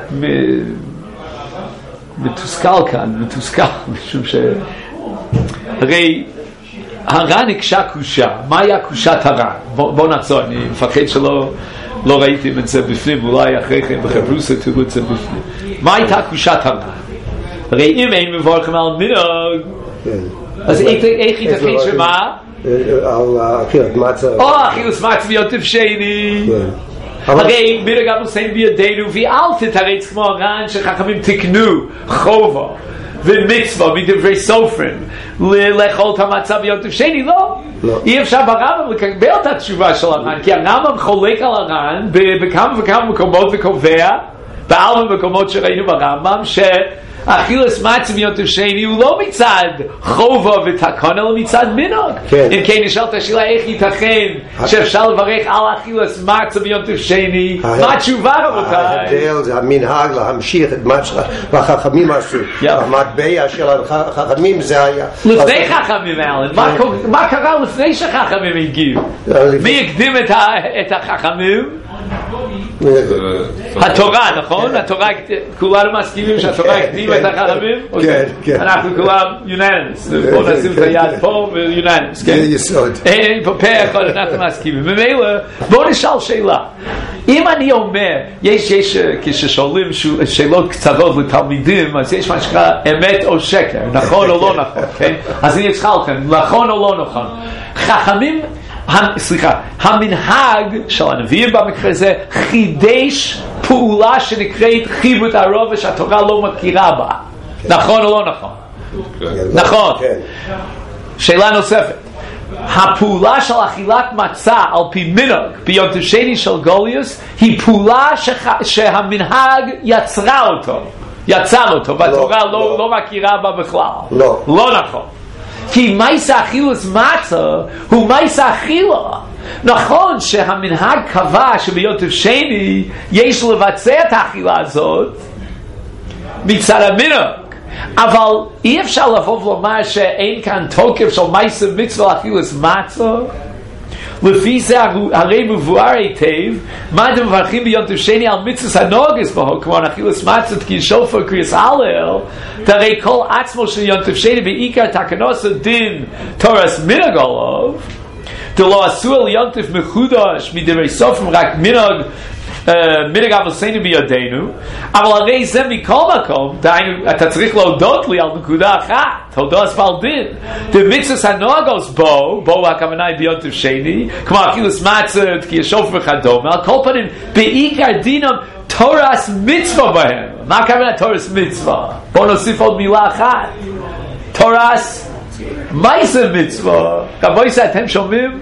מתוסכל כאן, מתוסכל, משום ש... הרי הר"ן הקשה קושה, מה היה קושת הר"ן? בוא, בוא נעצור, אני מפחד שלא לא ראיתם את זה בפנים, אולי אחרי כן בחברוסה תראו את זה בפנים. מה הייתה קושת הר"ן? הרי אם אין מבורכים על מנהג, אז איך ייתכן שמה? על אכילת מצה. או אכילת מצה ויוטף שני. הרי מנהג גם עושים בידינו ואל תתרץ כמו הר"ן שחכמים תקנו חובה ומצווה מדברי סופרים לאכול את המצה ויוטף שני. לא, אי אפשר ברמב"ם לקבל את התשובה של הר"ן, כי הרמב"ם חולק על הר"ן בכמה וכמה מקומות וקובע בארבע מקומות שראינו ברמב"ם ש אכילת מצה ויוטף שני הוא לא מצד חובה ותקנה, אלא מצד מנהג. אם כן נשאלת השאלה איך ייתכן שאפשר לברך על אכילת מצה ויוטף שני, מה התשובה רבותיי? ההבדל זה המנהג להמשיך את מה שהחכמים עשו. המטבע של החכמים זה היה לפני חכמים. מה קרה לפני שחכמים הגיעו? מי הקדים את החכמים? התורה, נכון? התורה, כולנו מסכימים שהתורה הקדימה את החכמים? כן, כן. אנחנו כולם יוננמס, בואו נשים את היד פה ויוננמס, כן? זה יסוד. אין פה פה אחד, אנחנו מסכימים. ומילא, בואו נשאל שאלה. אם אני אומר, יש, יש, כששואלים שאלות קצרות לתלמידים, אז יש מה שנקרא אמת או שקר, נכון או לא נכון, כן? אז אני אשאל לכם, נכון או לא נכון? חכמים, סליחה, המנהג של הנביאים במקרה הזה חידש פעולה שנקראת חיבוט הרוב שהתורה לא מכירה בה. נכון או לא נכון? נכון. שאלה נוספת, הפעולה של אכילת מצה על פי מנהג ביום טוב שני של גוליוס היא פעולה שהמנהג יצרה אותו, יצר אותו, והתורה לא מכירה בה בכלל. לא נכון. כי מייס אכילוס מצה הוא מייס אכילה. נכון שהמנהג קבע שביום טוב שני יש לבצע את האכילה הזאת מצד המנהג, אבל אי אפשר לבוא ולומר שאין כאן תוקף של מייס מצווה אכילוס מצה. לפי זה הרי מבואר היטב מה אתם מברכים ביום טוב שני על מצוות הנוגס בו, כמו אכילת מצות תקיע שופר קריאת הלל, הרי כל עצמו של יום טוב שני בעיקר תקנות דין תורס מנהג עליו, דלא עשו על יום טוב מחודש מדברי סופרים רק מנהג מנהג אבותינו בידינו, אבל הרי זה מכל מקום, דהיינו, אתה צריך להודות לי על נקודה אחת, הודו אספל דין, דמצוות הנוגס בו, בו הכוונה היא ביום טוב שני, כמו אכילת מצות, כי שופר וכדומה, על כל פנים, בעיקר דינם תורס מצווה בהם. מה הכוונה תורס מצווה? בואו נוסיף עוד מילה אחת, תורס מייסה מצווה. כבוי שאתם שומעים?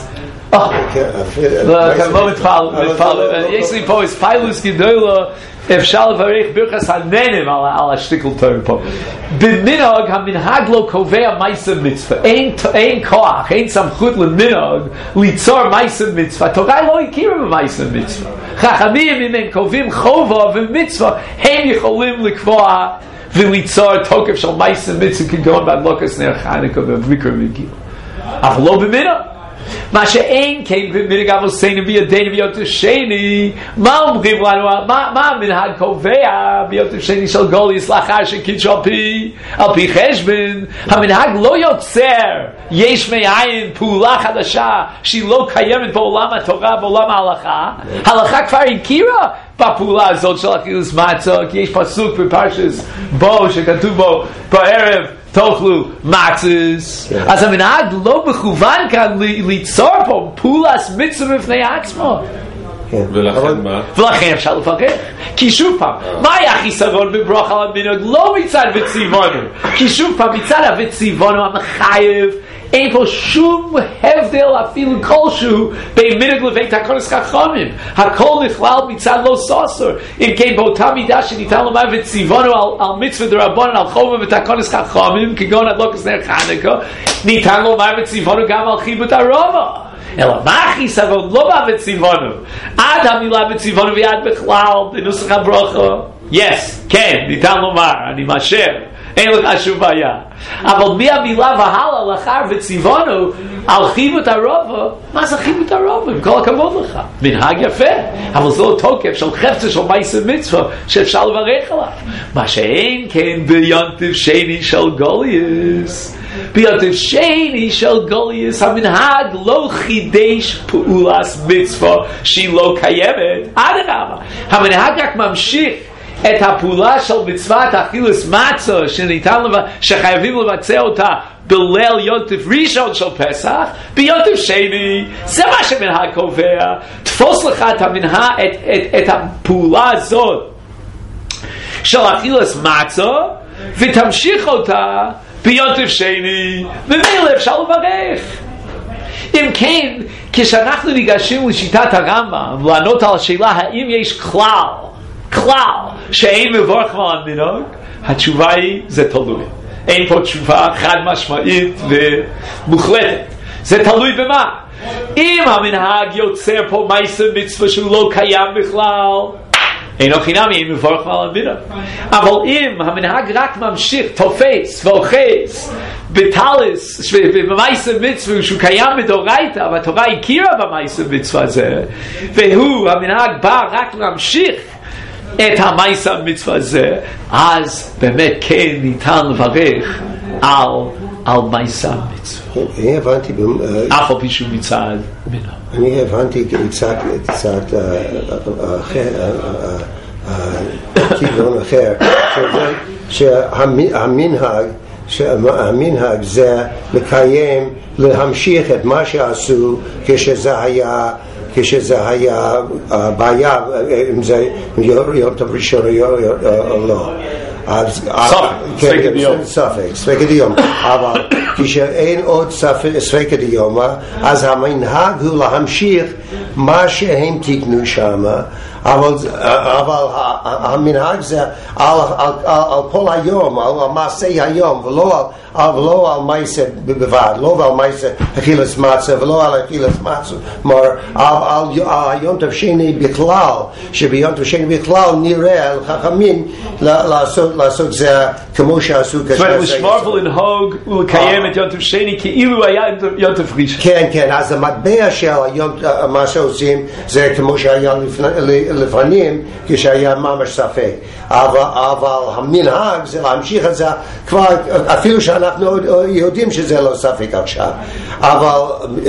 כמובן מתפעל, יש לי פה הספיילוס גדולה, אפשר לברך ברכס הננים על השטיקל תור פה. במנהג, המנהג לא קובע מייסה מצווה, אין כוח, אין סמכות למנהג ליצור מייסה מצווה. התורה לא הכירה במייסה מצווה. חכמים אם הם קובעים חובה ומצווה, הם יכולים לקבוע וליצור תוקף של מייסה מצווה כגון בהדלקת נר חנוכה ובמקרא מגילה, אבל לא במנהג. מה שאין כן במנהג אבותינו בידינו ביום טוב שני, מה אומרים לנו, מה, מה המנהג קובע ביום טוב שני של גוליוס לאחר שקידשו על פי, על פי חשבון? המנהג לא יוצר יש מאין פעולה חדשה שהיא לא קיימת בעולם התורה, בעולם ההלכה. ההלכה כבר הכירה בפעולה הזאת של אכילת מצה, כי יש פסוק בפרשת בו שכתוב בו בערב תאכלו מצות. אז המנהג לא מכוון כאן ליצור פה פעולת מצווה בפני עצמו. ולכן מה? ולכן אפשר לפרח. כי שוב פעם, מה היה חיסרון בברכה על המנהג? לא מצד וציוונו, כי שוב פעם מצד וציוונו המחייב, אין פה שום הבדל אפילו כלשהו בין מנהג לבין תקנות חכמים. הכל נכלל מצד לא סוסר. אם כן באותה מידה שניתן לומר וציוונו על, על מצווה דרבנן על חובה ותקנות חכמים כגון הדלקת נר חנוכה, ניתן לומר וציוונו גם על חיבוט הרובע. אלא מה החיסרון? לא בא וציוונו עד המילה וציוונו ויד בכלל בנוסח הברכה. yes, כן, ניתן לומר, אני מאשר, אין לך שום בעיה. אבל מהמילה והלאה לאחר וציוונו על חיבוט הרובע, מה זה חיבוט הרובע? עם כל הכבוד לך, מנהג יפה, אבל זה לא תוקף של חפצה של מייסה מצווה שאפשר לברך עליו. מה שאין כן ביום טוב שני של גוליוס, ביום טוב שני של גוליוס המנהג לא חידש פעולת מצווה שהיא לא קיימת. אדרבה, המנהג רק ממשיך את הפעולה של מצוות אכילת מצה שניתן לבצע, שחייבים לבצע אותה בליל יום טוב ראשון של פסח, ביום טוב שני. זה מה שמנהג קובע. תפוס לך את המנהג, את, את, את הפעולה הזאת של אכילת מצה ותמשיך אותה ביום טוב שני, ומילא אפשר לברך. אם כן, כשאנחנו ניגשים לשיטת הרמב"ם לענות על השאלה האם יש כלל כלל שאין מברך על המנהג, התשובה היא זה תלוי. אין פה תשובה חד משמעית ומוחלטת. זה תלוי במה? אם המנהג יוצר פה מייסה מצווה שהוא לא קיים בכלל, אין חינם אין מבורך על המנהג. אבל אם המנהג רק ממשיך, תופס ואוחז בטלס ובמעשה מצווה שהוא קיים בדאורייתא והתורה הכירה במעשה מצווה הזה, והוא המנהג בא רק להמשיך את המעשה מצווה הזה, אז באמת כן ניתן לברך על על מעשה מצווה. אני הבנתי אף על פי שהוא מצד מנהג. אני הבנתי קצת קצת אחר, כיוון אחר, שהמנהג שהמנהג זה לקיים, להמשיך את מה שעשו כשזה היה כשזה היה בעיה, אם זה יום טוב ראשון או לא. ספק דיום. ספק, ספק דיום. אבל כשאין עוד ספק דיום, אז המנהג הוא להמשיך מה שהם תקנו שם, אבל, אבל המנהג זה על, על, על, על כל היום, על מעשה היום, ולא על, ולא על מעשה בבד, לא על מעשה אכילת מצה, ולא על אכילת מצה, כלומר, על, על, על יום טוב שני בכלל, שביום טוב שני בכלל נראה לחכמים לעשות, לעשות זה כמו שעשו זאת אומרת, לשמור ולנהוג ולקיים את יום טוב שני כאילו היה יום טוב ראשון. כן, כן, אז המטבע של היום, מה שעושים זה כמו שהיה לפנים כשהיה ממש ספק, אבל, אבל המנהג זה להמשיך את זה כבר, אפילו שאנחנו יודעים שזה לא ספק עכשיו, אבל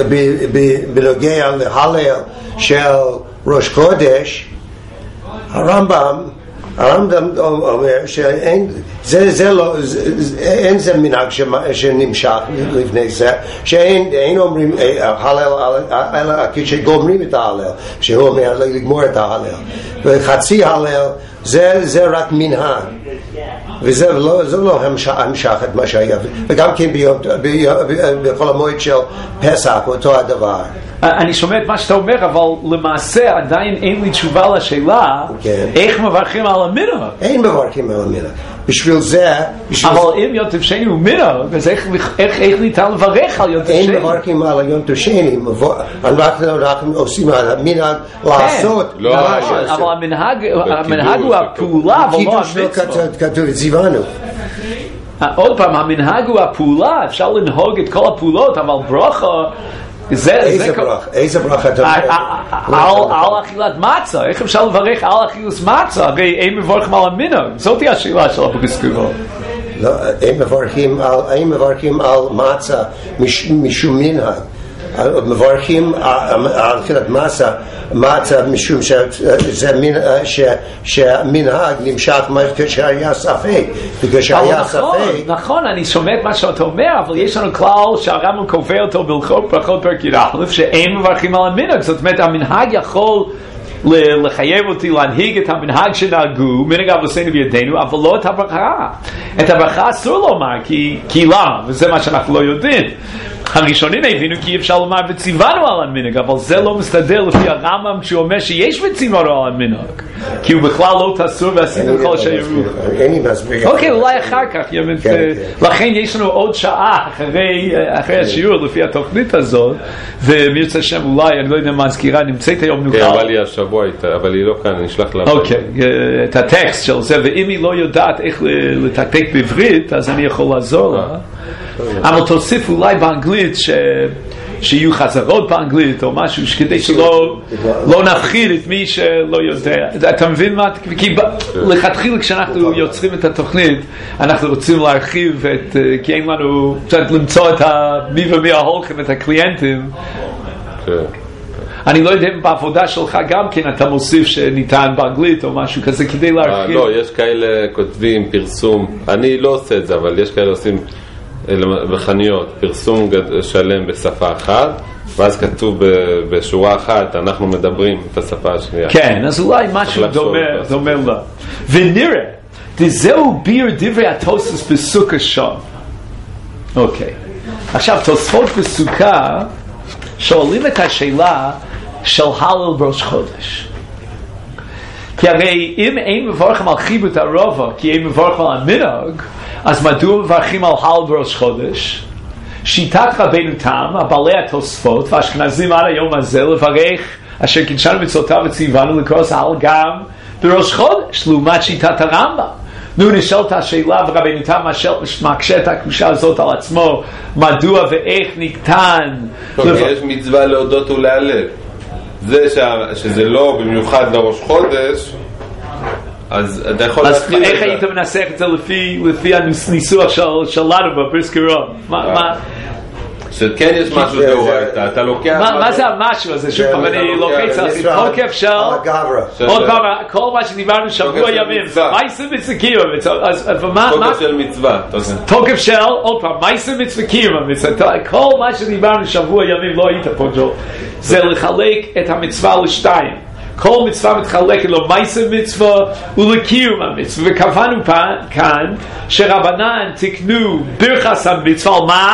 בנוגע להלל של ראש קודש, הרמב"ם הרמב"ם אומר שאין זה זה לא אין זה מנהג שנמשך לפני זה, שאין אין אומרים הלל אלא כשגומרים את ההלל, שהוא אומר לגמור את ההלל, וחצי הלל זה זה רק מנהג, וזה לא זה לא המשך את מה שהיה, וגם כן בכל המועד של פסח אותו הדבר. אני שומע את מה שאתה אומר, אבל למעשה עדיין אין לי תשובה לשאלה איך מברכים על המנהג. אין מברכים על המנהג. בשביל זה, אבל אם יום טוב שני הוא מנהג, אז איך ניתן לברך על יום טוב שני? אין מברכים על יום טוב שני, אנחנו עושים על המנהג לעשות. אבל המנהג הוא הפעולה, אבל לא המצווה. כתוב ציוונו. עוד פעם, המנהג הוא הפעולה, אפשר לנהוג את כל הפעולות, אבל ברכה איזה ברכה? איזה ברכה אתה אומר? על אכילת מצה. איך אפשר לברך על אכילת מצה? הרי אין מברכים על המנהג. זאת היא השאלה של הפרסקובה. לא, אין מברכים על מצה משום מנהג. מברכים על אכילת מצה מצה משום שהמנהג נמשך כשהיה ספק, וכשהיה ספק. נכון, אני שומע את מה שאתה אומר, אבל יש לנו כלל שהרמב"ם קובע אותו בהלכות ברכות פרק י"א, שאין מברכים על המנהג. זאת אומרת, המנהג יכול לחייב אותי להנהיג את המנהג שנהגו, מנהג אבותינו בידינו, אבל לא את הברכה. את הברכה אסור לומר, כי, כי למה? וזה מה שאנחנו לא יודעים. הראשונים הבינו כי אפשר לומר וציוונו על המנהג, אבל זה לא מסתדר לפי הרמב"ם כשהוא אומר שיש וציוונו על המנהג, כי הוא בכלל לא תסור ועשינו כל שיראו. אוקיי, אולי אחר כך, לכן יש לנו עוד שעה אחרי השיעור לפי התוכנית הזאת, ומרצה שם אולי, אני לא יודע מה הזכירה, נמצאת היום נוכל. כן, אבל היא השבוע איתה, אבל היא לא כאן, אני אשלח לה. אוקיי, את הטקסט של זה, ואם היא לא יודעת איך לתקתק בעברית, אז אני יכול לעזור לה. אבל תוסיף אולי באנגלית ש... שיהיו חזרות באנגלית או משהו כדי שלא לא נפחיד את מי שלא יודע. אתה מבין מה? כי לכתחילה כשאנחנו יוצרים את התוכנית אנחנו רוצים להרחיב את, כי אין לנו למצוא את מי ומי ההולכים, את הקליינטים. אני לא יודע אם בעבודה שלך גם כן אתה מוסיף שניתן באנגלית או משהו כזה כדי להרחיב. לא, יש כאלה כותבים פרסום, אני לא עושה את זה, אבל יש כאלה עושים בחנויות פרסום שלם בשפה אחת, ואז כתוב בשורה אחת אנחנו מדברים את השפה השנייה. כן, אז אולי משהו דומה לה. ונראה דזהו ביר דברי התוספות בסוכה שם. אוקיי, עכשיו תוספות בסוכה שואלים את השאלה של הלל בראש חודש, כי הרי אם אין מברכים על חיבות הרובע כי אין מברכים על המנהג, אז מדוע מברכים על הלל בראש חודש? שיטת רבנו תם, הבעלי התוספות והאשכנזים עד היום הזה לברך אשר קידשנו מצוותיו וציוונו לקרוס על גם בראש חודש, לעומת שיטת הרמב"ם. נו, נשאלת השאלה, ורבנו תם מקשה את הקדושה הזאת על עצמו, מדוע ואיך ניתן... יש מצווה להודות ולהלל. זה שזה לא במיוחד לראש חודש, אז אתה יכול להתחיל... אז איך היית מנסח את זה לפי הניסוח שלנו בפרסקרון? מה... שכן יש משהו דאורייתא, אתה לוקח... מה זה המשהו הזה? שוב פעם, אני לוקח את זה, תוקף של... עוד פעם, כל מה שדיברנו שבוע ימים, מייסה מצווה קיום, תוקף של מצווה. תוקף של, עוד פעם, מייסה מצווה קיום, כל מה שדיברנו שבוע ימים, לא היית פה ג'ו, זה לחלק את המצווה לשתיים. כל מצווה מתחלקת לו מייסה מצווה ולקיום המצווה, וקבענו כאן שרבנן תקנו ברכס המצווה על מה?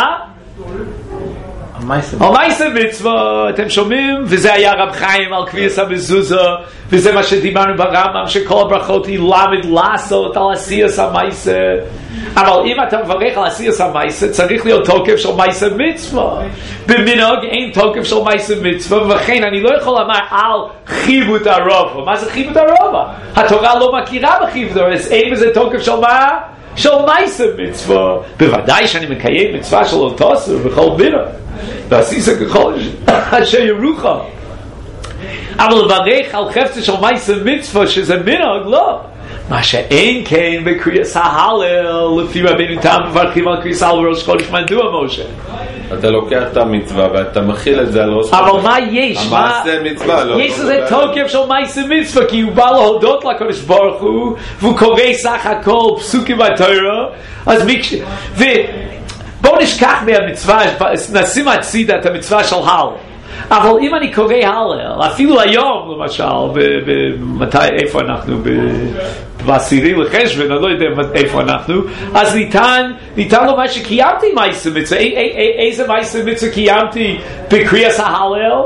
המייסה מצווה, אתם שומעים? וזה היה רב חיים על קביעת המזוזה, וזה מה שדיברנו ברמב"ם, שכל הברכות היא למד לעשות על עשיית המייסה. אבל אם אתה מברך על עשיית המייסה, צריך להיות תוקף של מייסה מצווה. במנהג אין תוקף של מייסה מצווה, וכן אני לא יכול לומר על חיבות הרוב. מה זה חיבות הרוב? התורה לא מכירה בחיבות הרוב, אז אין בזה תוקף של מה? של מייסה מצווה. בוודאי שאני מקיים מצווה של אותוסו בכל בינה. ועשיסה ככל אשר ירוחם. אבל לברך על חפצה של מייסה מצווה שזה מנהג, לא. מה שאין כן בקריאת ההלל, לפי רבנו תם מברכים על קריאת ההלל בראש חודש. מדוע משה? אתה לוקח את המצווה ואתה מכיל את זה על ראש חודש. אבל מה יש? המעשה מצווה, לא. יש לזה תוקף של מייסה מצווה, כי הוא בא להודות לקדוש ברוך הוא, והוא קורא סך הכל פסוקים בתורה. אז בואו נשכח מהמצווה, נשים הצידה את המצווה של הלל. אבל אם אני קורא הלל, אפילו היום למשל, במתי, איפה אנחנו, בעשירי לחשבון, אני לא יודע איפה אנחנו, אז ניתן, ניתן לומר שקיימתי מייסה מצווה. איזה מייסה מצווה קיימתי בקריאת ההלל?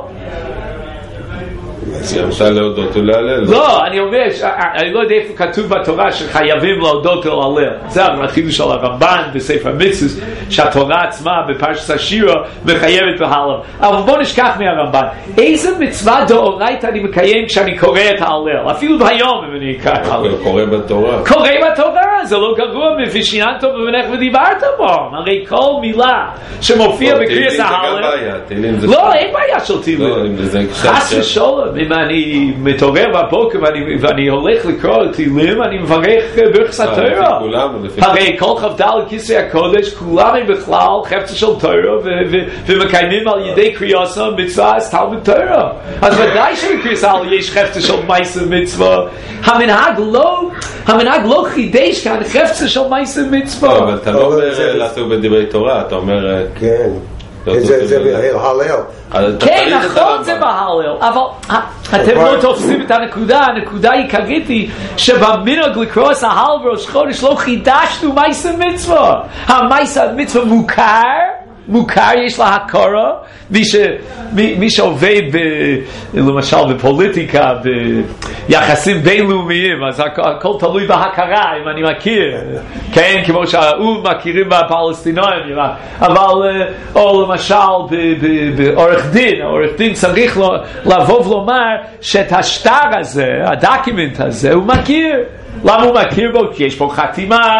אפשר להודות ולהלל. לא, אני אומר, אני לא יודע איפה כתוב בתורה שחייבים להודות ולהלל. זה החידוש של הרמב"ן בספר המצוות, שהתורה עצמה בפרשת השירה מחייבת בהלל. אבל בוא נשכח מהרמב"ן, איזה מצווה דאורייתא אני מקיים כשאני קורא את ההלל? אפילו היום אם אני אקרא את ההלל. קורא בתורה. קורא בתורה, זה לא גרוע מפשיינת ובנך ודיברת בו. הרי כל מילה שמופיע בקריאת ההלל... לא, אין בעיה של תהילים. חס ושלום. אם אני מתעורר בבוקר ואני, ואני הולך לקרוא תהילים, אני מברך ברכת התורה. הרי כל כ"ד כיסא הקודש, כולם הם בכלל חפצה של תורה, ומקיימים על ידי קריאתם מצווה אז תלמוד תורה. אז ודאי שבקריאה יש חפצה של מייסה מצווה. המנהג לא, המנהג לא חידש כאן חפצה של מייסה מצווה. אבל אתה לא אומר לעסוק בדברי תורה, אתה אומר... כן. זה בהלל. כן, נכון זה בהלל, אבל אתם לא תופסים את הנקודה. הנקודה העיקרית היא שבמנהג לקרוא את ההלל בראש חודש לא חידשנו מייסה מצווה. המייסה מצווה מוכר, מוכר, יש לה הכרה. מי, ש, מי, מי שעובד ב, למשל בפוליטיקה, ביחסים בינלאומיים, אז הכל, הכל תלוי בהכרה, אם אני מכיר, כן, כמו שהאום מכירים בפלסטינאים, אבל או למשל בעורך דין, העורך דין צריך לבוא ולומר שאת השטר הזה, הדוקומנט הזה, הוא מכיר. למה הוא מכיר בו? כי יש פה חתימה,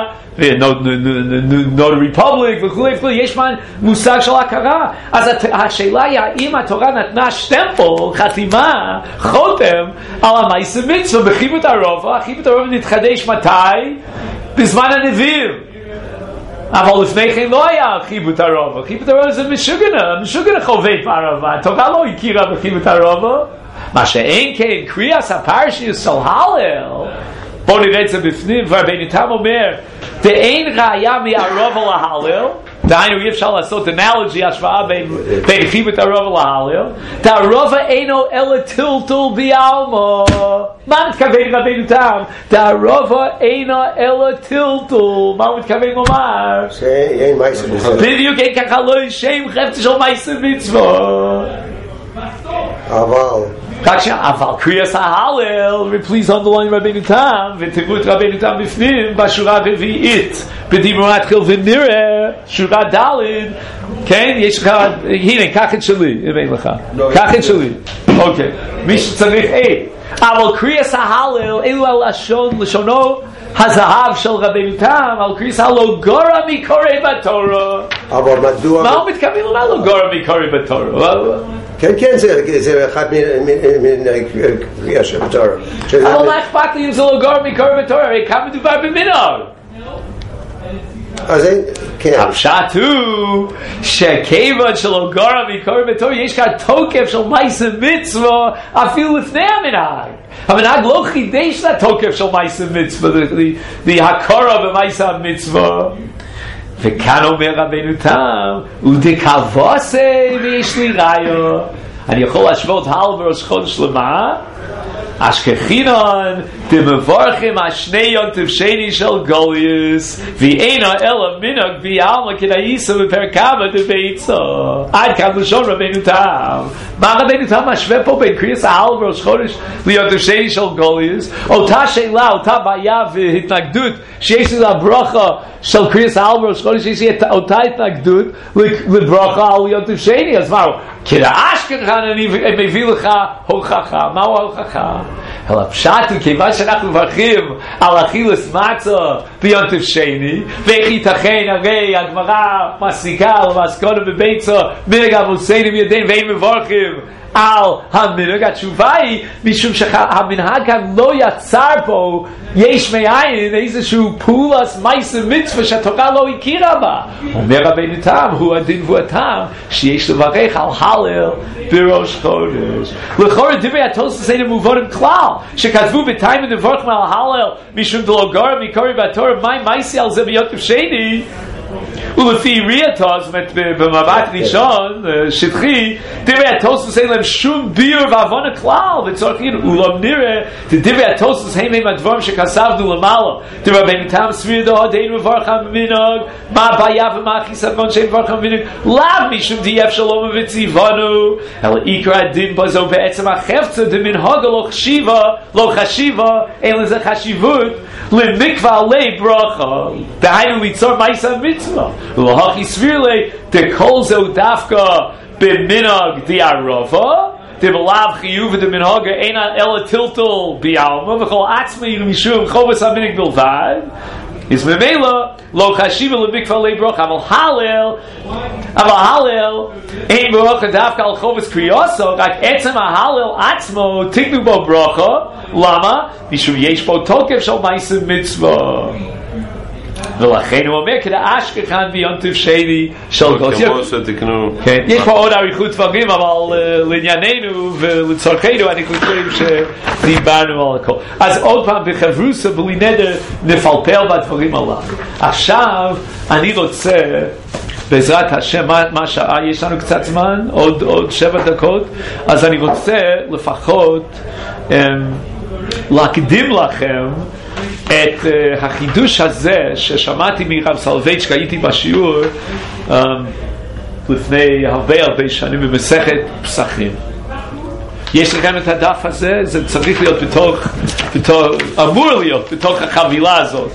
נוטרי פובליק וכו' וכו', יש מושג של הכרה. אז השאלה היא האם התורה נתנה שטמפל, חתימה, חותם על המייסה מצווה בחיבות הרובע. חיבות הרובע נתחדש מתי? בזמן הנביאים. אבל לפני כן לא היה חיבות הרובע. חיבות הרובע זה משוגנה, משוגנה חובט בערבה. התורה לא הכירה בחיבות הרובע. מה שאין כן קריאת הפרשיות של הלל, בואו נראה את זה בפנים, ורבנו תם אומר, ואין ראיה מהרובע להלל, דהיינו אי אפשר לעשות אנלוגי, השוואה בין, בין חיבת הרובע להלל, דהרובע אינו אלא טלטול בעלמא. מה מתכוון רבנו תם? דהרובע אינו אלא טלטול. מה הוא מתכוון לומר? שאין מייסה מצווה. בדיוק, אין ככה לא שם חפצה של מייסה מצווה. אבל רק שם, אבל קריאת ההלל, ופליז underline רבנו תם, ותראו את רבנו תם בפנים, בשורה הרביעית, בדיבור התחיל ונראה, שורה ד', כן, יש לך, הנה, קח את שלי, אם אין לך, קח את שלי. אוקיי, מי שצריך עד. אבל קריאס ההלל, אלו הלשון, לשונו הזהב של רבנו תם, על קריאס הלא גורע מקורא בתורה. אבל מדוע... מה הוא מתכוון למה לא גורע מקורא בתורה? כן, כן, זה אחד מן קריאה של בתורה. אבל מה אכפת לי אם זה לא גורע מקורא בתורה? הרי כאן מדובר במנהג. אז כן. הפשט הוא שכיוון שלא גורע מקורא בתורה יש כאן תוקף של מעשה מצווה אפילו לפני המנהג. המנהג לא חידש לתוקף של מעשה מצווה, להכרה במעשה המצווה. וכאן אומר רבנו תם, ודקבוסי ויש לי ראיה. אני יכול להשוות הלאה בראש חודש למה? אשכחינן דמבורכים השני יונטב שני של גוליוס ואינה אלא מנהג ביעלמא כדאיסא בפרק כמה דביצה. עד כאן לשון רבנו תם. מה רבנו תם משווה פה בין קריאס ההלל בראש חודש ליונטב שני של גוליוס? אותה שאלה, אותה בעיה והתנגדות שיש לי לברכה של קריאס ההלל בראש חודש, יש לי אותה התנגדות לברכה על יונטב שני. אז מה, כדאשכחן אני מביא לך הוכחה. מהו ההוכחה? אלא פשט הוא כיוון שאנחנו מברכים על אכילת מצה ביונטב שני, ואיך ייתכן, הרי הגמרא מסיקה למסקנה בביצה מנהג אבותינו בידינו ואין מברכים על המנהג. התשובה היא משום שהמנהג כאן לא יצר פה יש מאין איזשהו פעולת מעשה מצווה שהתורה לא הכירה בה. אומר רבנו תם, הוא הדין והוא הטעם שיש לברך על הלל בראש חודש. לכאורה דברי התוספות אינם מובנים כלל, שכתבו בתיים ונברכם על הלל משום דלא גורע מקורא בתורה, מה מעשי על זה ביונטב שני? ולפי ראייתו, זאת אומרת במבט ראשון שטחי, דברי התוספות אין להם שום ביור והבנה כלל, וצריכים אולם נראה דברי התוספות הם הם הדברים שכסבנו למעלה. דברי רבנו תם סביר דעות אין מברך המנהג, מה הבעיה ומה החיסרון שאין מברך המנהג? לאו משום דייף שלום וציוונו, אלא עיקר הדין בו זו בעצם החפצה דמנהג לא חשיבה, לא חשיבה, אין לזה חשיבות למקווה עלי ברכה, דהיינו ליצור מעשה מצווה. ולהכי סביר לי דכל זהו דווקא במנהג דערבה, דבלאו חיוב דמנהג אין אלא טלטל בעלמא, וכל עצמי משום חובס המנהג בלבד, אז ממילא לא חשיבה למקווה עלי ברכה. אבל הלל, אבל הלל אין ברכה דווקא על חובס קריאסו, רק עצם ההלל עצמו תקנו בו ברכה. למה? משום יש פה תוקף של מעשה מצווה. ולכן הוא אומר כדאשכחן ביונטב שני של גוליוס. יש פה עוד אריכות דברים, אבל לענייננו ולצורכנו אני חושבים שדיברנו על הכל. אז עוד פעם בחברוסה בלי נדר נפלפל בדברים עליו. עכשיו אני רוצה בעזרת השם, מה, מה שעה, יש לנו קצת זמן, עוד, עוד שבע דקות, אז אני רוצה לפחות um, להקדים לכם את uh, החידוש הזה ששמעתי מרב סולובייצ'יק, הייתי בשיעור um, לפני הרבה הרבה שנים במסכת פסחים. יש לכם את הדף הזה, זה צריך להיות בתוך, בתוך אמור להיות בתוך החבילה הזאת.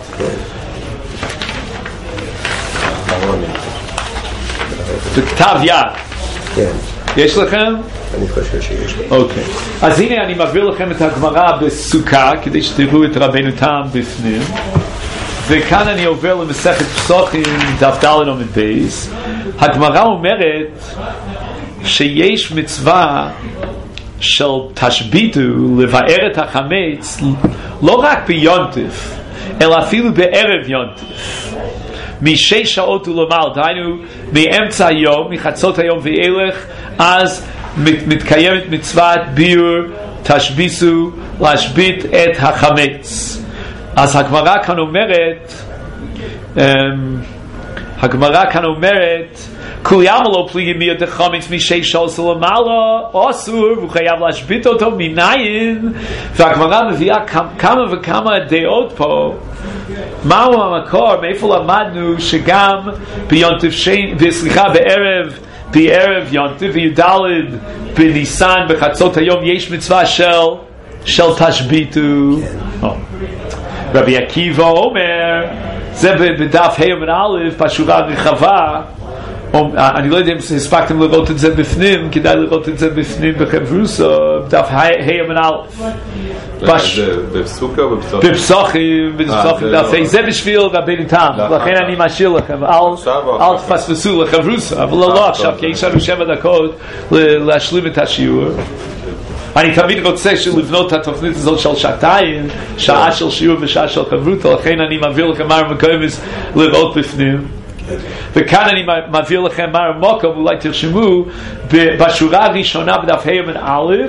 בכתב יד. כן. יש לכם? אני חושב שיש. אוקיי. אז הנה אני מעביר לכם את הגמרא בסוכה, כדי שתראו את רבנו תם בפנים. וכאן אני עובר למסכת פסוחים, דף ד' עמוד בייס. הגמרא אומרת שיש מצווה של תשביתו לבאר את החמץ לא רק ביונטף, אלא אפילו בערב יונטף. משש שעות ולמעלה, דהיינו מאמצע היום, מחצות היום ואילך, אז מת, מתקיימת מצוות ביור תשביסו להשבית את החמץ. אז הגמרא כאן אומרת, הגמרא כאן אומרת, כולי עלמא לא פליגי מיד החמץ משש שעות ולמעלה, אסור, והוא חייב להשבית אותו מניין. והגמרא מביאה כמה וכמה דעות פה. מהו המקור? מאיפה למדנו שגם ביונטף שני, סליחה, בערב, בערב יונטף וי"ד בניסן בחצות היום יש מצווה של של תשביתו. רבי עקיבא אומר, זה בדף ה' עמוד א' בשורה רחבה, אני לא יודע אם הספקתם לראות את זה בפנים, כדאי לראות את זה בפנים בחברוסה, דף ה' מנהל. בפסוקה או בפסוכים? בפסוכים, בפסוכים, זה בשביל רבינו תם, לכן אני משאיר לכם, אל תפספסו לחברוסה, אבל לא עכשיו, כי יש לנו שבע דקות להשלים את השיעור. אני תמיד רוצה לבנות את התוכנית הזאת של שעתיים, שעה של שיעור ושעה של חברותא, לכן אני מעביר לכם מה מקומות לראות בפנים. וכאן אני מעביר לכם מה המוקם, אולי תרשמו בשורה הראשונה בדף ה' מן א',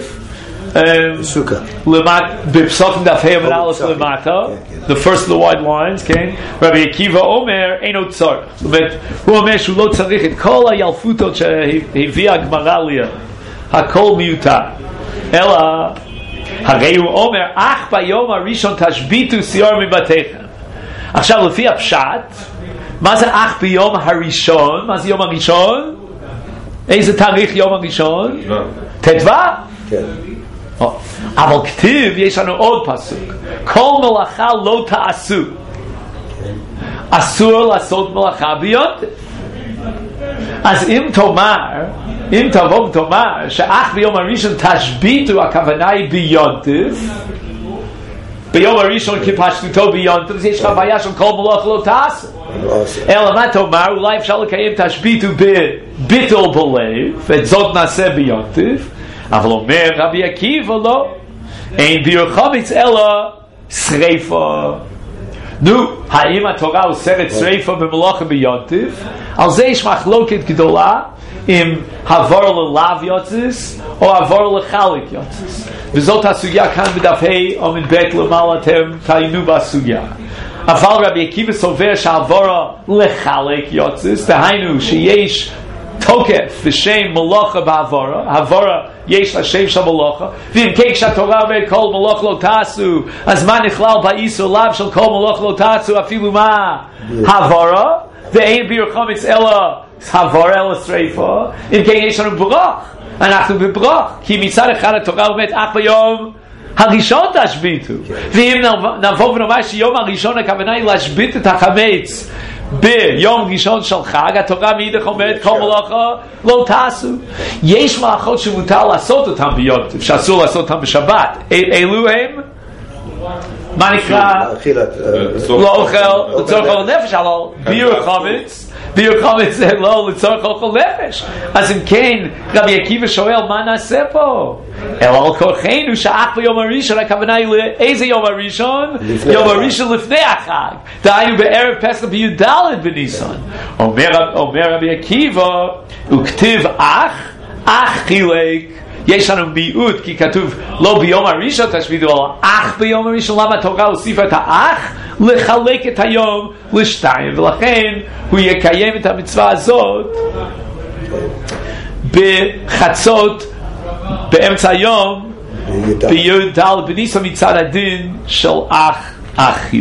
בפסוקים דף ה' מן א' למטה, the first of the wide lines, כן? רבי עקיבא אומר אין עוד צורך, זאת אומרת הוא אומר שהוא לא צריך את כל הילפותות שהביאה הגמרא ליה, הכל מיותר, אלא הרי הוא אומר אך ביום הראשון תשביתו שיעור מבתיכם. עכשיו לפי הפשט, מה זה אך ביום הראשון? מה זה יום הראשון? איזה תאריך יום הראשון? תדווה? כן. אבל כתיב, יש לנו עוד פסוק, כל מלאכה לא תעשו, אסור לעשות מלאכה ביונטף. אז אם תאמר, אם תבוא ותאמר שאך ביום הראשון תשביתו, הכוונה היא ביונטף, ביום הראשון כפשטותו ביונטף, אז יש לך בעיה של כל מלאכה לא תעשו. אלא מה תאמר, אולי אפשר לקיים תשביתו בביטל בלב, ואת זאת נעשה ביונטף, אבל אומר רבי עקיבא לא, אין ביור חומץ אלא שריפה. נו, האם התורה אוסרת שריפה במלאכה ביונטף? על זה יש מחלוקת גדולה אם עבור ללאו יוצס או עבור לחלק יוצס, וזאת הסוגיה כאן בדף ה' או מבית למעלה, אתם תעיינו בסוגיה. אבל רבי עקיבא סובר שעבור לחלק יוצס, דהיינו שיש תוקף בשם מלאכה בעבורה, העבורה יש לה שם של מלאכה, ואם כן כשהתורה אומרת כל מלאכה לא תעשו, אז מה נכלל באיסור לאו של כל מלאכה לא תעשו? אפילו מה? העבורה, ואין ביור חומץ אלא העבורה אלא שריפה. אם כן יש לנו ברוך, אנחנו בברוך, כי מצד אחד התורה אומרת אך ביום הראשון תשביתו, ואם נבוא ונאמר שיום הראשון הכוונה היא להשבית את החמץ ביום ראשון של חג, התורה מאידך אומרת כל מלאכה לא תעשו. יש מלאכות שמותר לעשות אותם ביונטף, שאסור לעשות אותם בשבת. אלו הם מה נקרא? לא אוכל לצורך אוכל נפש, אבל ביור חומץ, ביור חומץ זה לא לצורך אוכל נפש. אז אם כן רבי עקיבא שואל מה נעשה פה? אלא על כורחנו שאך ביום הראשון, הכוונה היא לאיזה יום הראשון? יום הראשון לפני החג, דהיינו בערב פסח בי"ד בניסן. אומר רבי עקיבא, וכתיב אך, אך חילק, יש לנו מיעוט, כי כתוב לא ביום הראשון תשביתו, אלא אך ביום הראשון. למה התורה הוסיפה את האח? לחלק את היום לשתיים, ולכן הוא יקיים את המצווה הזאת בחצות באמצע היום בי"ד בניסן מצד הדין של אח אחיו.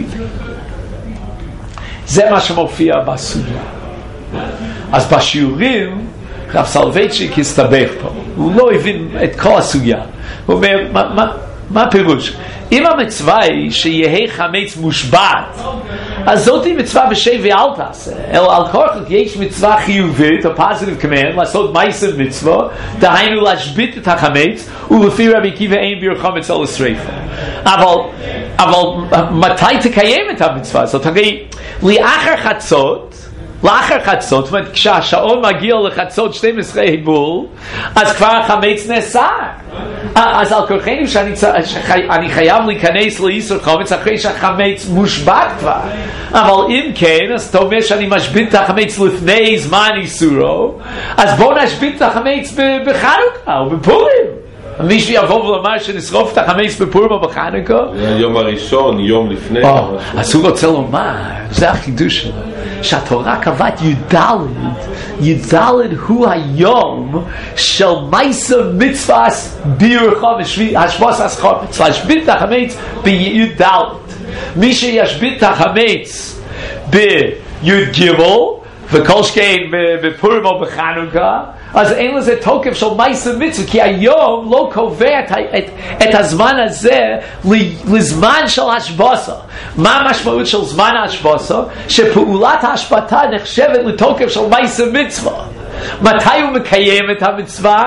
זה מה שמופיע בסוגיה. אז בשיעורים רב סולובייצ'יק הסתבך פה, הוא לא הבין את כל הסוגיה. הוא אומר, מה, מה, מה הפירוש? אם המצווה היא שיהיה חמץ מושבת, אז זאת היא מצווה בשבי אל תעשה, אלא על כורח יש מצווה חיובית, או positive command, לעשות מעשה מצווה, דהיינו להשבית את החמץ, ולפי רבי עקיבא אין ביור חמץ אלא שריפה. אבל, אבל מתי תקיים את המצווה הזאת? הרי לאחר חצות, לאחר חצות, זאת אומרת כשהשעון מגיע לחצות שתים עשרה היבול, אז כבר החמץ נאסר. אז על כורחנו שאני אני חייב להיכנס לאיסור חמץ אחרי שהחמץ מושבת כבר. אבל אם כן, אז אתה אומר שאני משבית את החמץ לפני זמן איסורו, אז בואו נשבית את החמץ בחנוכה או בפורים. מישהו יבוא ולומר שנשרוף את החמץ בפורים או בחנוכה? היום הראשון, יום לפני. אז הוא רוצה לומר, זה החידוש שלו, שהתורה קבעת י"ד, י"ד הוא היום של מעשה מצווה ביור חומץ, השבועת חומץ, להשבית את החמץ בי"ד. מי שישבית את החמץ בי"ג וכל שכן בפורים או בחנוכה, אז אין לזה תוקף של מעשה מצווה, כי היום לא קובע את, את, את הזמן הזה לזמן של השבוסה. מה המשמעות של זמן השבוסה? שפעולת ההשבתה נחשבת לתוקף של מעשה מצווה. מתי הוא מקיים את המצווה?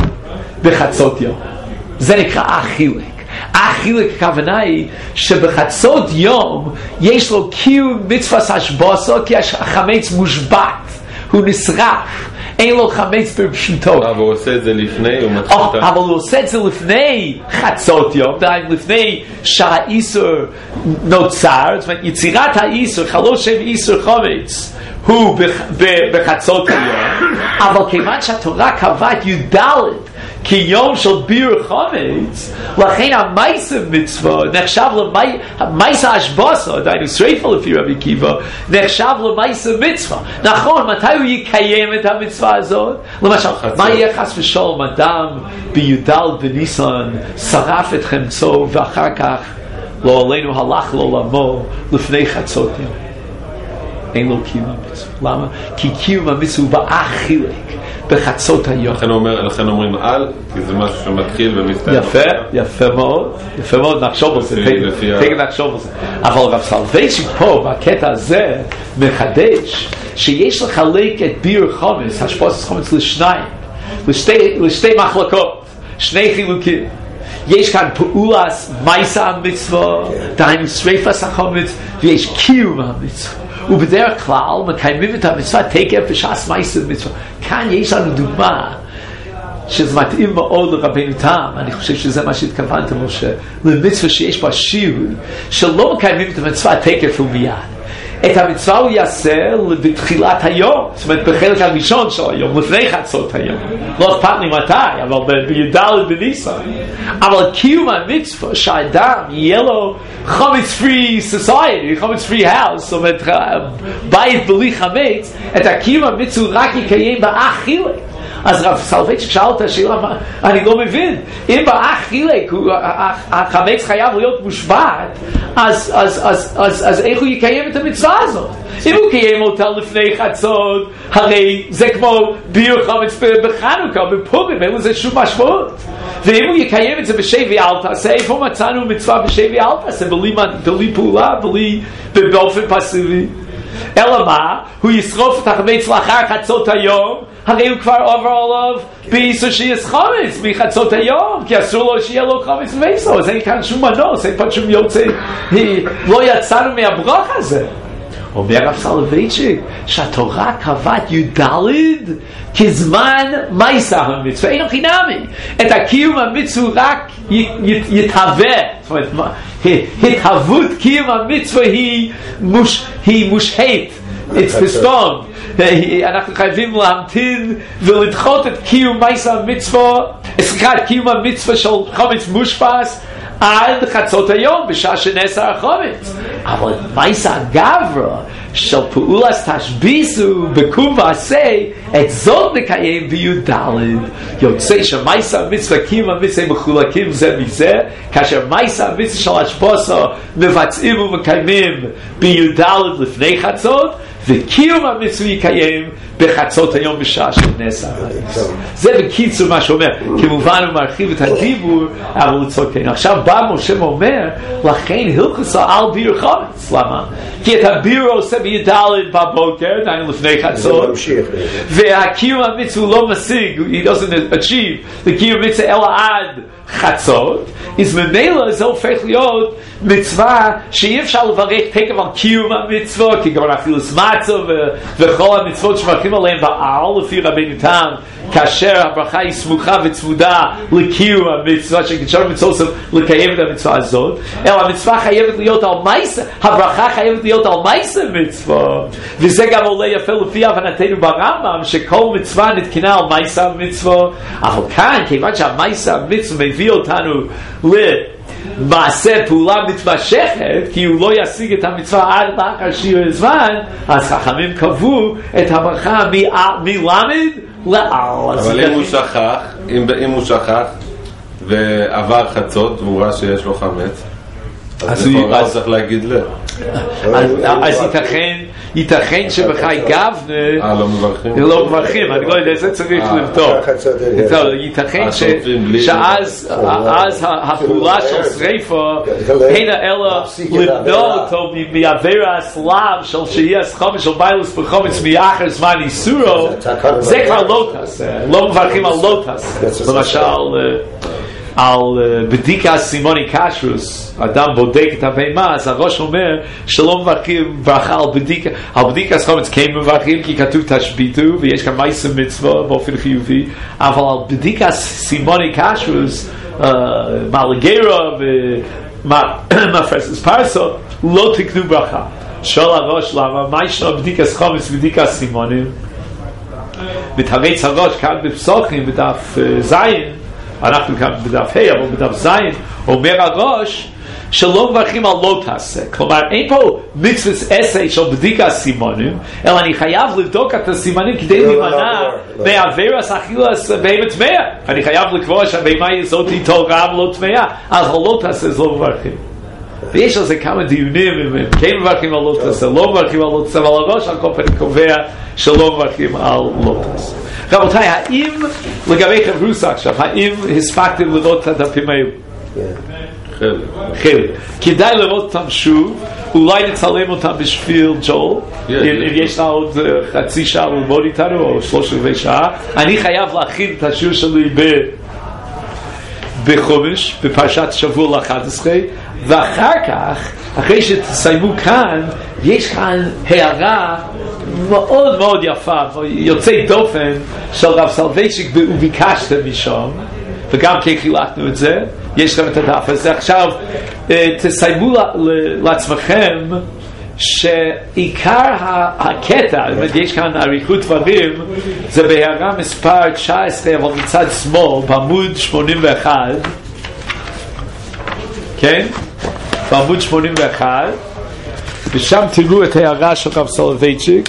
בחצות יום. זה נקרא החילק. החילק הכוונה היא שבחצות יום יש לו קיום מצוות השבוסו, כי החמץ מושבת, הוא נשרף, אין לו חמץ בפשוטו. אבל הוא עושה את זה לפני, הוא מתחיל את ה... אבל הוא עושה את זה לפני חצות יום, לפני שהאיסור נוצר, זאת אומרת יצירת האיסור, חלוש שם איסור חמץ הוא בחצות היום, אבל כיוון שהתורה קבעת י"ד כיום של ביר חמץ, לכן המייסה מצווה נחשב למייסה השבוסה, דיינו שריפה לפי רבי עקיבא, נחשב למייסה מצווה. נכון, מתי הוא יקיים את המצווה הזאת? למשל, מה יהיה חס ושלום אדם בי"ד בניסן שרף את חמצו ואחר כך לא עלינו הלך לעולמו לפני חצות יום? אין לו קיום המצווה. למה? כי קיום המצווה באחילק בחצות היום. לכן, אומר, לכן אומרים על, כי זה משהו שמתחיל ומסתיים. יפה, יפה מאוד, יפה מאוד, נחשוב על זה, תגיד נחשוב על זה. אבל רב סולובייצ'יק פה, בקטע הזה, מחדש, שיש לחלק את ביר חומץ, השפוסת חומץ לשניים, לשתי, לשתי מחלקות, שני חילוקים. יש כאן פעולס מייסה המצווה, דהיינו שריפת החומץ, ויש קיום המצווה. ובדרך כלל מקיימים את המצווה תקף בשעס מייסה מצווה. כאן יש לנו דוגמה שזה מתאים מאוד לרבנו תם, אני חושב שזה מה שהתכוונתם משה, למצווה שיש בה שיעור שלא מקיימים את המצווה תקף ומיד. את המצווה הוא יעשה בתחילת היום, זאת אומרת בחלק הראשון של היום, לפני חצות היום. לא אכפת לי מתי, אבל בי"ד בניסן. אבל קיום המצווה שהאדם יהיה לו חמץ פרי סוסייטי, חמץ פרי האוס, זאת אומרת בית בלי חמץ, את הקיום המצווה רק יקיים באחילק. אז רב סולובייצ'יק שאל את השאלה, אני לא מבין, אם באחילק החמץ חייב להיות מושבת, אז, אז, אז, אז, אז איך הוא יקיים את המצווה הזאת? אם הוא קיים אותה לפני חצות, הרי זה כמו ביר חמץ בחנוכה, בפורים, אין לזה שום משמעות. ואם הוא יקיים את זה בשבי אל תעשה, איפה מצאנו מצווה בשבי אל תעשה? בלי, בלי פעולה, בלי, באופן פסיבי. אלא מה? הוא ישרוף את החמץ לאחר חצות היום, הרי הוא כבר עובר עליו באיסור שיש חמץ מחצות היום, כי אסור לו שיהיה לו חמץ באיסור, אז אין כאן שום מנוס, אין פה שום יוצא, לא יצאנו מהברוך הזה. אומר רב סולובייצ'יק שהתורה קבעת י"ד כזמן מייסה המצווה, אין חינמי. את הקיום המצווה רק יתהווה, זאת אומרת, התהוות קיום המצווה היא מושהית, it's postponed. אנחנו חייבים להמתין ולדחות את קיום מייסה המצווה, סליחה, את קיום המצווה של חמץ מושפס עד חצות היום בשעה שנעשה החומץ. אבל מייסה הגברה של פעולת תשביסו בקום ועשה, את זאת נקיים בי"ד. יוצא שמייסה המצווה קיום המצווה מחולקים זה מזה, כאשר מייסה המצווה של השבוסו מבצעים ומקיימים בי"ד לפני חצות, וקיום המצווה יקיים בחצות היום בשעה שנעשה. זה בקיצור מה שאומר. כמובן הוא מרחיב את הדיבור, אבל הוא צודק. עכשיו בא משה ואומר, לכן הלכסו על ביר חמץ. למה? כי את הביר הוא עושה בי"ד בבוקר, דהיינו לפני חצות, והקיום המצווה לא משיג, he doesn't achieve לקיום המצווה אלא עד חצות, אז ממילא זה הופך להיות מצווה שאי אפשר לברך תקף על קיום המצווה, כי גם אפילו סמצו וכל המצוות שמרכים עליהם בעל, לפי רבנו תם, כאשר הברכה היא סמוכה וצמודה לקיום המצווה, שכתשר מצווה לקיים את המצווה הזאת, אלא המצווה חייבת להיות על מייסה, הברכה חייבת להיות על מייסה מצווה, וזה גם עולה יפה לפי הבנתנו ברמב"ם, שכל מצווה נתקנה על מייסה המצווה, אבל כאן, כיוון שהמייסה המצווה מביא אותנו למעשה פעולה מתמשכת, כי הוא לא ישיג את המצווה עד לאחר שיר זמן, אז חכמים קבעו את הברכה מלמד לעל. אבל אם הוא שכח, אם הוא שכח ועבר חצות והוא ראה שיש לו חמץ, אז לכאורה צריך להגיד לה. אז ייתכן, ייתכן שבחי גבנה אה, לא מברכים? לא מברכים, אני לא יודע, זה צריך לבדוק. ייתכן שאז הפעולה של שריפה אינה אלא למנוע אותו מעבירה הסלאב של שיהיה חומץ של ביילוס בחומץ מאחר זמן איסורו, זה כבר לא תעשה, לא מברכים על לא תעשה. למשל על בדיקה סימוני קשרוס, אדם בודק את הבהמה, אז הראש אומר שלא מברכים ברכה על בדיקה, על בדיקה חומץ כן מברכים כי כתוב תשביתו ויש כאן מייסה מצווה באופן חיובי, אבל על בדיקה סימוני קשרוס, מלגרה ומפרסס פרסות, לא תקנו ברכה. שואל הראש למה, מה ישנו בדיקה חומץ ובדיקה סימונים? מתאמץ הראש כאן בפסוחים בדף זין, אנחנו כאן בדף ה' אבל בדף זין, אומר הראש שלא מברכים על לא תעשה. כלומר, אין פה מצוות עשה של בדיקה סימונים, אלא אני חייב לבדוק את הסימנים כדי להימנע מעבירת אכילת בהמה טמאה. אני חייב לקבוע שהבהמה הזאת היא טהורה ולא טמאה, אז על לא תעשה זה לא מברכים. ויש על זה כמה דיונים, אם כן מברכים על לא תעשה, לא מברכים על לא תעשה, אבל הראש על כל פנים קובע שלא מברכים על לא תעשה. רבותיי, האם לגבי חברוסה עכשיו, האם הספקתם לראות את הדפים האלו? חלק. חלק. כדאי לראות אותם שוב, אולי נצלם אותם בשביל ג'ול, אם יש לה עוד חצי שעה ללמוד איתנו, או שלוש רבעי שעה. אני חייב להכין את השיעור שלי ב... בחומש, בפרשת שבוע ל-אחת עשרה, ואחר כך, אחרי שתסיימו כאן, יש כאן הערה מאוד מאוד יפה, יוצא דופן של רב סולובייצ'יק, וביקשתם משם, וגם כן חילקנו את זה, יש לכם את הדף הזה. עכשיו, תסיימו לעצמכם, שעיקר הקטע, יש כאן אריכות דברים, זה בהערה מספר תשע עשרה, אבל מצד שמאל, בעמוד שמונים ואחת, כן? בעמוד שמונים ואחת, ושם תראו את ההערה של רב סולובייצ'יק,